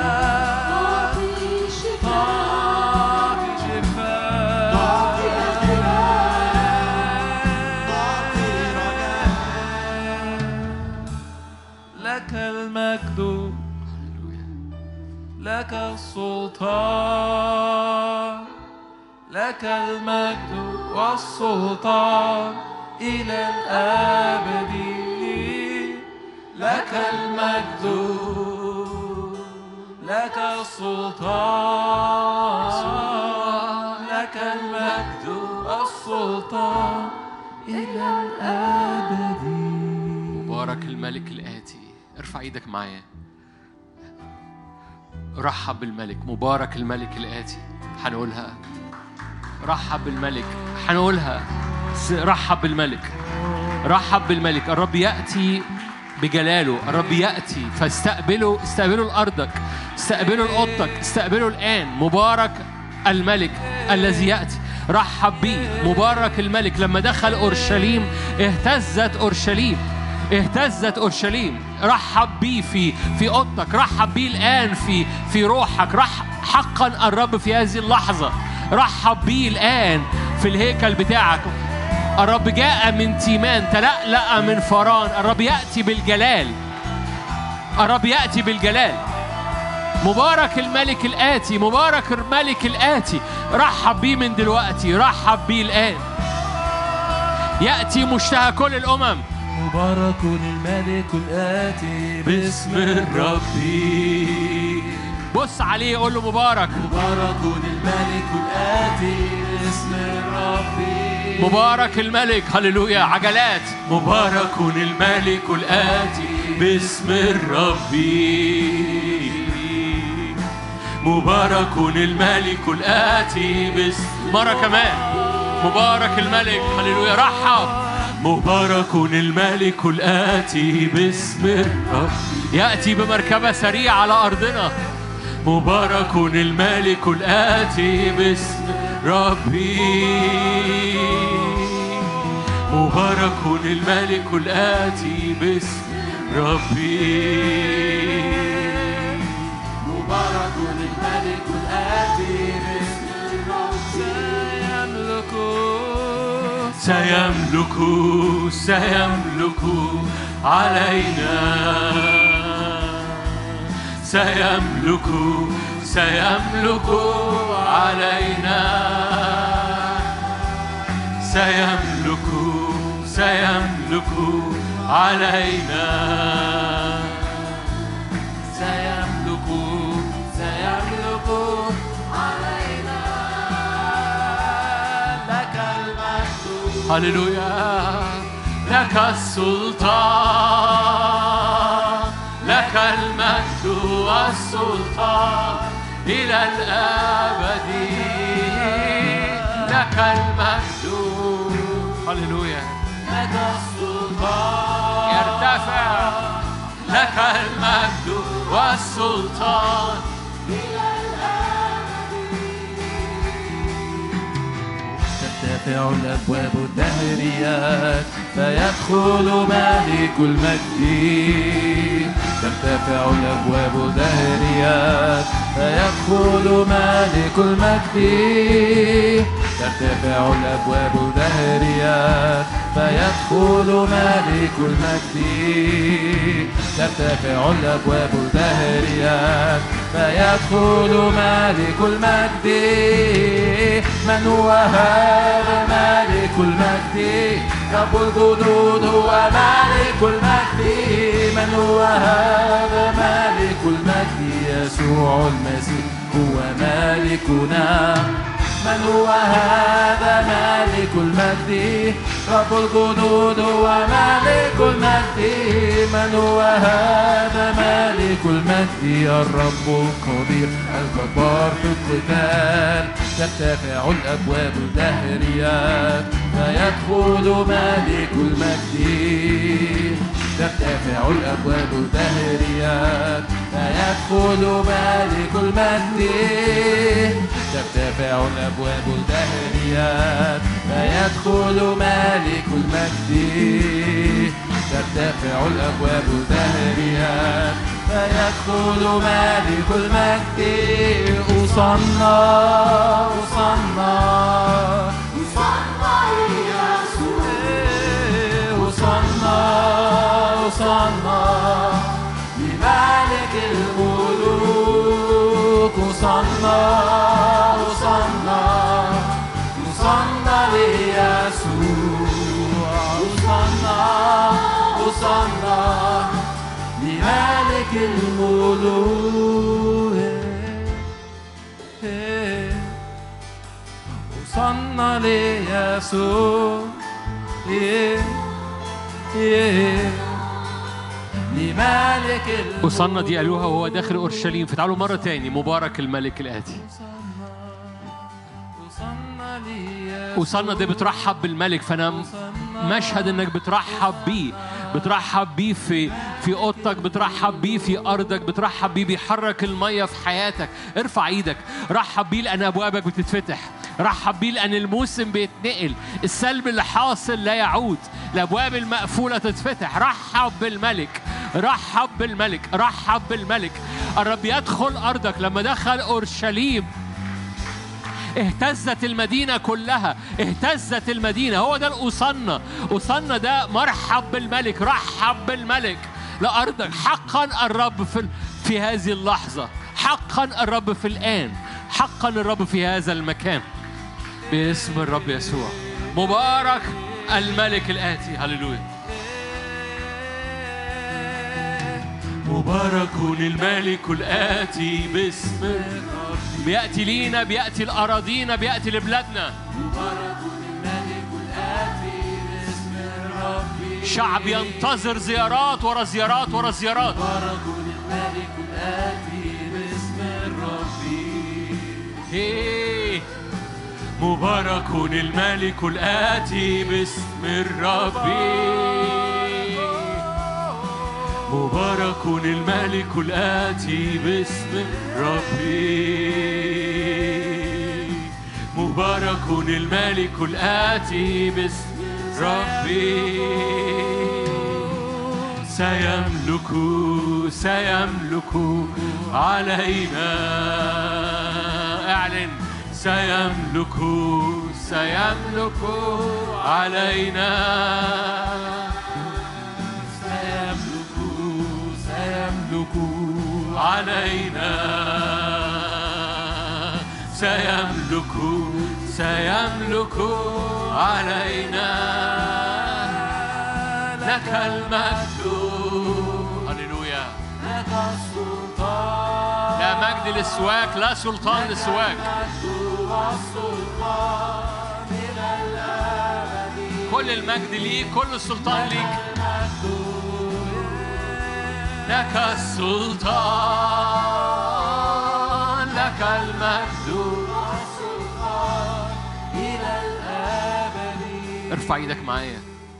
لك السلطان. لك المجد والسلطان إلى الأبد. لك المجد لك السلطان. لك المجد والسلطان إلى الأبد. مبارك الملك الآتي. ارفع ايدك معايا. رحب بالملك. مبارك الملك الآتي. هنقولها رحب بالملك. هنقولها رحب بالملك. رحب بالملك. الرب يأتي بجلاله. الرب يأتي فاستقبله. استقبله لأرضك، استقبله لأوضتك، استقبله الآن. مبارك الملك الذي يأتي. رحب بيه. مبارك الملك. لما دخل أورشليم اهتزت أورشليم، اهتزت أورشليم. رحب بيه في في أوضتك. رحب بيه الآن في في روحك. رح حقا الرب في هذه اللحظة. رحب بيه الآن في الهيكل بتاعك. الرب جاء من تيمان، تلألأ من فران. الرب يأتي بالجلال. الرب يأتي بالجلال. مبارك الملك الآتي. مبارك الملك الآتي. رحب بيه من دلوقتي. رحب بيه الآن. يأتي مشتهى كل الأمم. مبارك الملك الآتي باسم الرب. بص عليه قول له مبارك. مبارك الملك الآتي باسم الرب. مبارك الملك. هللويا. عجلات. مبارك الملك الآتي باسم الرب. مبارك الملك الآتي باسم. مرة كمان. مبارك الملك. هللويا. رحب. مبارك الملك الآتي باسم الرب. يأتي بمركبة سريعة على أرضنا. مبارك الملك الآتي باسم ربي. مبارك الملك الآتي باسم ربي. مبارك الملك الآتي باسم ربي. سيملك سيملك علينا. سيملك سيملك علينا. سيملك سيملك علينا. سيملك سيملك علينا. لك المجد. هللويا. لك السلطان. لك المجد والسلطان إلى الأبد. لك المجد. هللويا. لك السلطان. يرتفع. لك المجد والسلطان إلى الأبد. ترتفع الأبواب الدهريات فيدخل ملك المجد. ترتفع الأبواب الدهريات فيدخل ملك المجد. ترتفع الأبواب الدهريات فيدخل ملك المجد. ترتفع الأبواب الدهريات فيدخل ملك المجد. من هو هذا ملك المجد؟ رب الجنود هو ملك المجد. من هو هذا ملك المجد؟ يسوع المسيح هو ملكنا. من هو هذا ملك المجد؟ رب الجنود هو ملك المجد. من هو هذا ملك المجد؟ الرب القدير الجبار في القتال. ترتفع الأبواب الدهريات فيدخل ملك المجد. ترتفع الأبواب الدهريات فيدخل ملك المجد. ترتفع الأبواب الدهريات فيدخل ملك المجد. ترتفع الأبواب الدهريات فيدخل ملك المجد. أصنع أصنع أصنع يسوع. أصنع أصنع لملك الملوك. أصنع أصنع أصنع ليسوع. أصنع أصنع لملك الملوك. أصنع ليسوع. لملك وصلنا دي قالوها وهو داخل أورشليم. فتعالوا مرة تاني. مبارك الملك الآتي. وصلنا دي بترحب بالملك. فأنا مشهد إنك بترحب بيه، بترحب بيه في في أوضتك، بترحب بيه في أرضك، بترحب بيه بيحرك المية في حياتك. ارفع إيدك. رحب بيه لأن أبوابك بتتفتح. رحب بيه لأن الموسم بيتنقل. السلب اللي حاصل لا يعود. الأبواب المقفولة تتفتح. رحب بالملك، رحب بالملك، رحب بالملك. الرب يدخل أرضك. لما دخل أورشليم اهتزت المدينة كلها، اهتزت المدينة. هو ده الأوصنا. أوصنا ده مرحب بالملك، رحب بالملك لأرضك. حقا الرب في في هذه اللحظة، حقا الرب في الآن، حقا الرب في هذا المكان باسم الرب يسوع. مبارك الملك الآتي. هللويا. مبارك الملك الآتي باسم الرب. بيأتي لينا، بيأتي لأراضينا، بيأتي لبلادنا. مبارك الملك الآتي باسم الرب. شعب ينتظر زيارات ورا زيارات ورا زيارات. مبارك الملك الآتي باسم الرب. إيه. مبارك الملك الآتي باسم الرب. مبارك الملك الآتي باسم ربي. مبارك الملك الآتي باسم ربي. سيملك سيملك علينا. اعلن. سيملك سيملك علينا. سيملك علينا. سيملك سيملك علينا. لك المجد. هللويا. لك السلطان. لا مجد للسواك، لا سلطان للسواك. كل المجد ليك، كل السلطان ليك. لك السلطان، لك المجد والسلطان إلى الأبد. ارفع ايدك معايا.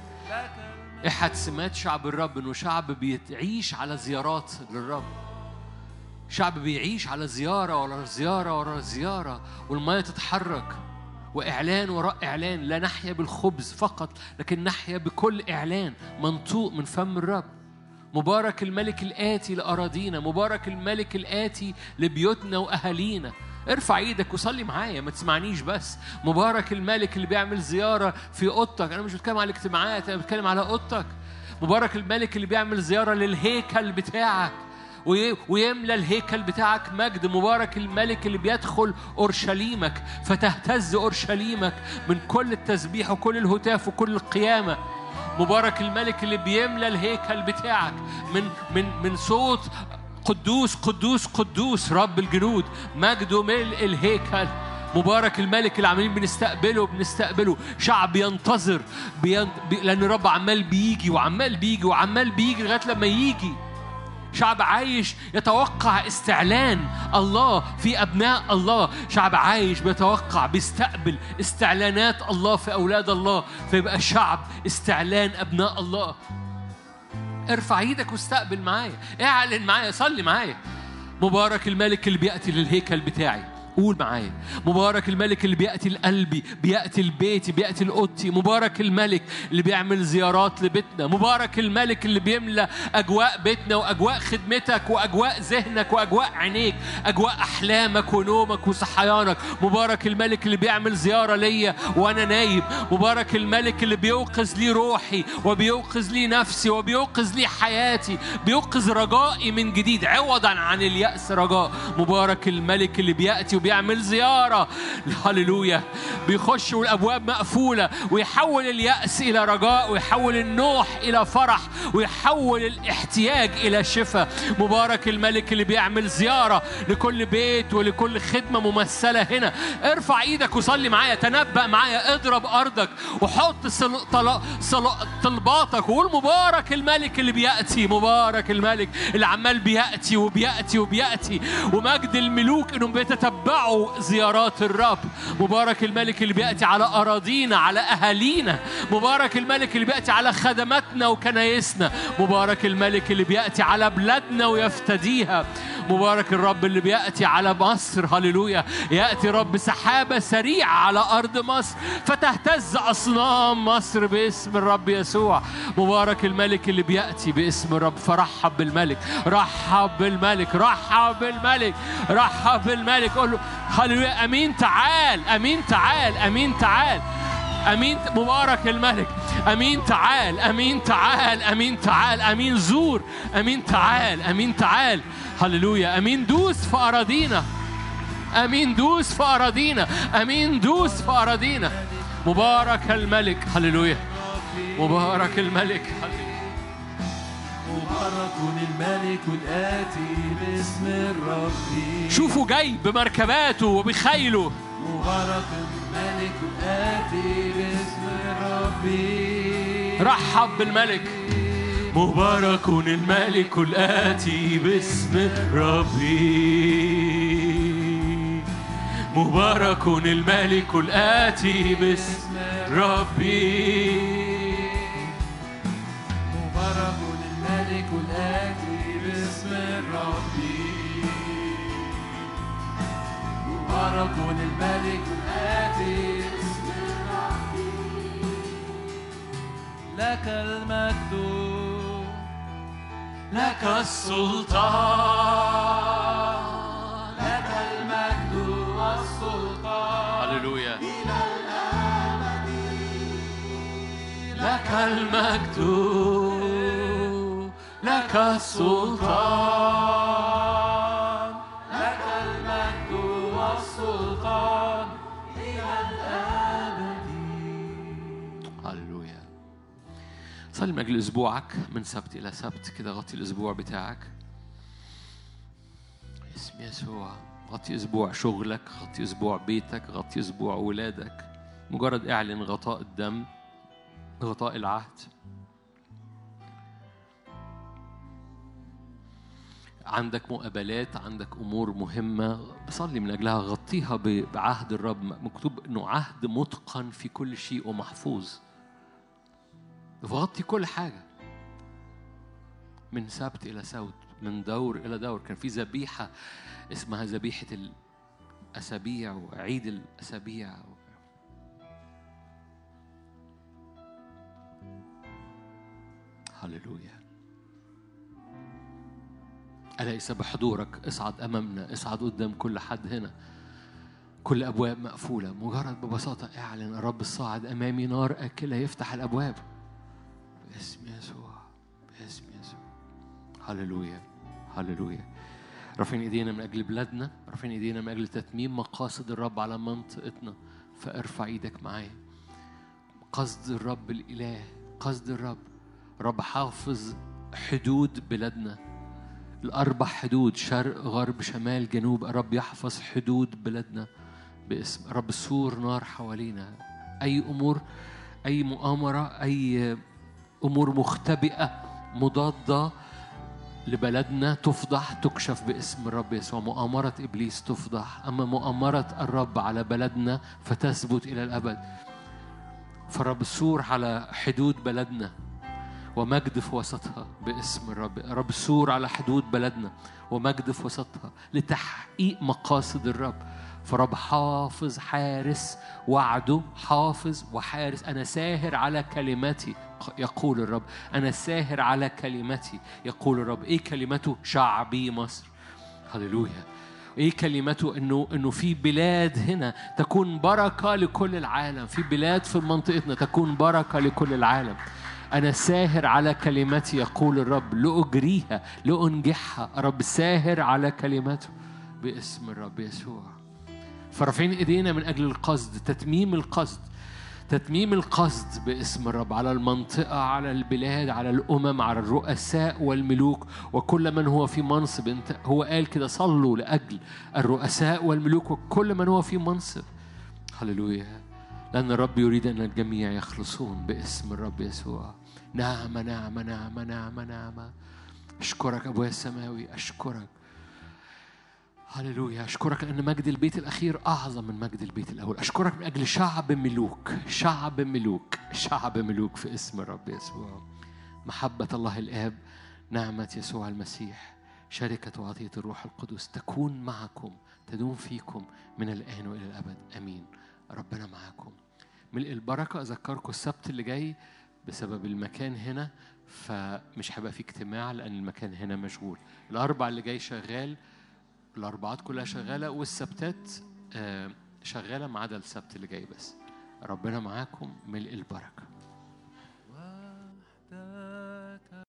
احد سمات شعب الرب انه شعب بيعيش على زيارات للرب. شعب بيعيش على زيارة ورا زيارة ورا زيارة، والمية تتحرك، وإعلان وراء إعلان. لا نحيا بالخبز فقط، لكن نحيا بكل إعلان منطوق من فم الرب. مبارك الملك الآتي لأراضينا. مبارك الملك الآتي لبيوتنا وأهالينا. ارفع ايدك وصلي معايا، ما تسمعنيش بس. مبارك الملك اللي بيعمل زيارة في أوضتك. أنا مش بتكلم على الاجتماعات، أنا بتكلم على أوضتك. مبارك الملك اللي بيعمل زيارة للهيكل بتاعك ويملى الهيكل بتاعك مجد. مبارك الملك اللي بيدخل أورشليمك فتهتز أورشليمك من كل التسبيح وكل الهتاف وكل القيامة. مبارك الملك اللي بيملى الهيكل بتاعك من من من صوت قدوس قدوس قدوس رب الجنود. مجده ملء الهيكل. مبارك الملك اللي عمالين بنستقبله بنستقبله. شعب ينتظر بين... ب... لأن الرب عمال بيجي وعمال بيجي وعمال بيجي لغاية لما يجي. شعب عايش يتوقع استعلان الله في أبناء الله. شعب عايش بيتوقع بيستقبل استعلانات الله في أولاد الله، فيبقى شعب استعلان أبناء الله. ارفع ايدك واستقبل معايا، اعلن معايا، صلي معايا. مبارك الملك اللي بيأتي للهيكل بتاعي. قول معايا. مبارك الملك اللي بيأتي لقلبي، بيأتي لبيتي، بيأتي لأوضتي. مبارك الملك اللي بيعمل زيارات لبيتنا. مبارك الملك اللي بيملى أجواء بيتنا وأجواء خدمتك وأجواء ذهنك وأجواء عينيك، أجواء أحلامك ونومك وصحيانك. مبارك الملك اللي بيعمل زيارة ليا وأنا نايم. مبارك الملك اللي بيوقظ لي روحي وبيوقظ لي نفسي وبيوقظ لي حياتي، بيوقظ رجائي من جديد عوضا عن اليأس رجاء. مبارك الملك اللي بيأتي وبيعمل زيارة. هللويا. بيخش والأبواب مقفولة ويحول اليأس إلى رجاء ويحول النوح إلى فرح ويحول الاحتياج إلى شفاء. مبارك الملك اللي بيعمل زيارة لكل بيت ولكل خدمة ممثلة هنا. ارفع ايدك وصلي معايا، تنبأ معايا، اضرب أرضك وحط طلباتك وقول مبارك الملك اللي بيأتي، مبارك الملك اللي عمال بيأتي وبيأتي وبيأتي، ومجد الملوك انهم بيتتبعوا زيارات الرب. مبارك الملك اللي بيأتي على أراضينا، على أهالينا. مبارك الملك اللي بيأتي على خدماتنا وكنايسنا. مبارك الملك اللي بيأتي على بلادنا ويفتديها. مبارك الرب اللي بيأتي على مصر. هللويا. يأتي رب سحابة سريعة على أرض مصر فتهتز أصنام مصر باسم الرب يسوع. مبارك الملك اللي بيأتي باسم الرب. فرحب بالملك، رحب بالملك، رحب بالملك، رحب بالملك. قول له هللويا. أمين تعال، أمين تعال، أمين تعال، أمين. مبارك الملك. أمين تعال، أمين تعال، أمين تعال، أمين زور، أمين تعال، أمين تعال. هللويا. أمين دوس في أراضينا، أمين دوس في أراضينا، أمين دوس في أراضينا. مبارك الملك. هللويا. مبارك الملك. مبارك الملك الآتي باسم الرب. شوفوا جاي بمركباته وبخيله. مبارك الملك الآتي باسم الرب. رحب بالملك. مبارك الملك الآتي باسم ربي. مبارك الملك الآتي باسم ربي. مبارك الملك الآتي باسم ربي. مبارك الملك الآتي باسم ربي. لك المجد، لك السلطان، لك المجد والسلطان. هللويا. إلى الأبد. لك المجد، لك السلطان، لك المجد والسلطان إلى الأبد. هللويا. صلي من أجل أسبوعك من سبت إلى سبت كده. غطي الأسبوع بتاعك اسم يسوع. غطي أسبوع شغلك، غطي أسبوع بيتك، غطي أسبوع ولادك. مجرد اعلن غطاء الدم، غطاء العهد. عندك مقابلات، عندك أمور مهمة بصلي من أجلها، غطيها بعهد الرب. مكتوب إنه عهد متقن في كل شيء ومحفوظ. فغطي كل حاجة من سبت إلى سبت، من دور إلى دور. كان في ذبيحة اسمها ذبيحة الأسابيع وعيد الأسابيع. هللويا. أليس بحضورك؟ اصعد أمامنا، اصعد قدام كل حد هنا. كل أبواب مقفولة، مجرد ببساطة اعلن الرب الصاعد أمامي نار أكلة يفتح الأبواب باسم يسوع، باسم يسوع. هللويا، هللويا. رافعين ايدينا من اجل بلادنا، رافعين ايدينا من اجل تتميم مقاصد الرب على منطقتنا. فارفع ايدك معايا. قصد الرب الاله، قصد الرب. رب حافظ حدود بلادنا، الاربع حدود، شرق غرب شمال جنوب. رب يحفظ حدود بلادنا باسم رب. سور نار حوالينا. اي امور، اي مؤامره، اي امور مختبئه مضاده لبلدنا تفضح، تكشف باسم الرب يسوع. مؤامرة إبليس تفضح، أما مؤامرة الرب على بلدنا فتثبت إلى الأبد. فالرب سور على حدود بلدنا ومجد في وسطها باسم الرب. رب سور على حدود بلدنا ومجد في وسطها لتحقيق مقاصد الرب. فرب حافظ حارس وعده، حافظ وحارس. أنا ساهر على كلمتي يقول الرب، أنا ساهر على كلمتي يقول الرب. إيه كلمته؟ شعبي مصر. هللويا. إيه كلمته؟ إنه إنه في بلاد هنا تكون بركة لكل العالم، في بلاد في منطقتنا تكون بركة لكل العالم. أنا ساهر على كلمتي يقول الرب، لأجريها لأنجحها. رب ساهر على كلمته باسم الرب يسوع. فرافعين ايدينا من اجل القصد، تتميم القصد، تتميم القصد باسم الرب على المنطقة، على البلاد، على الأمم، على الرؤساء والملوك وكل من هو في منصب. انت هو قال كده صلوا لأجل الرؤساء والملوك وكل من هو في منصب. هللويا. لأن الرب يريد أن الجميع يخلصون باسم الرب يسوع. نعمة نعمة نعمة نعمة نعمة. أشكرك أبويا السماوي، أشكرك. هللويا. أشكرك لأن مجد البيت الأخير أعظم من مجد البيت الأول. أشكرك من أجل شعب ملوك، شعب ملوك، شعب ملوك في اسم الرب يسوع. محبة الله الآب، نعمة يسوع المسيح، شركة وعطية الروح القدس تكون معكم، تدوم فيكم من الآن وإلى الأبد. أمين. ربنا معكم. ملء البركة. أذكركم السبت اللي جاي بسبب المكان هنا فمش هيبقى فيه اجتماع لأن المكان هنا مشغول. الأربع اللي جاي شغال، الأربعات كلها شغالة، والسبتات شغالة ما عدا السبت اللي جاي بس. ربنا معاكم. ملء البركة.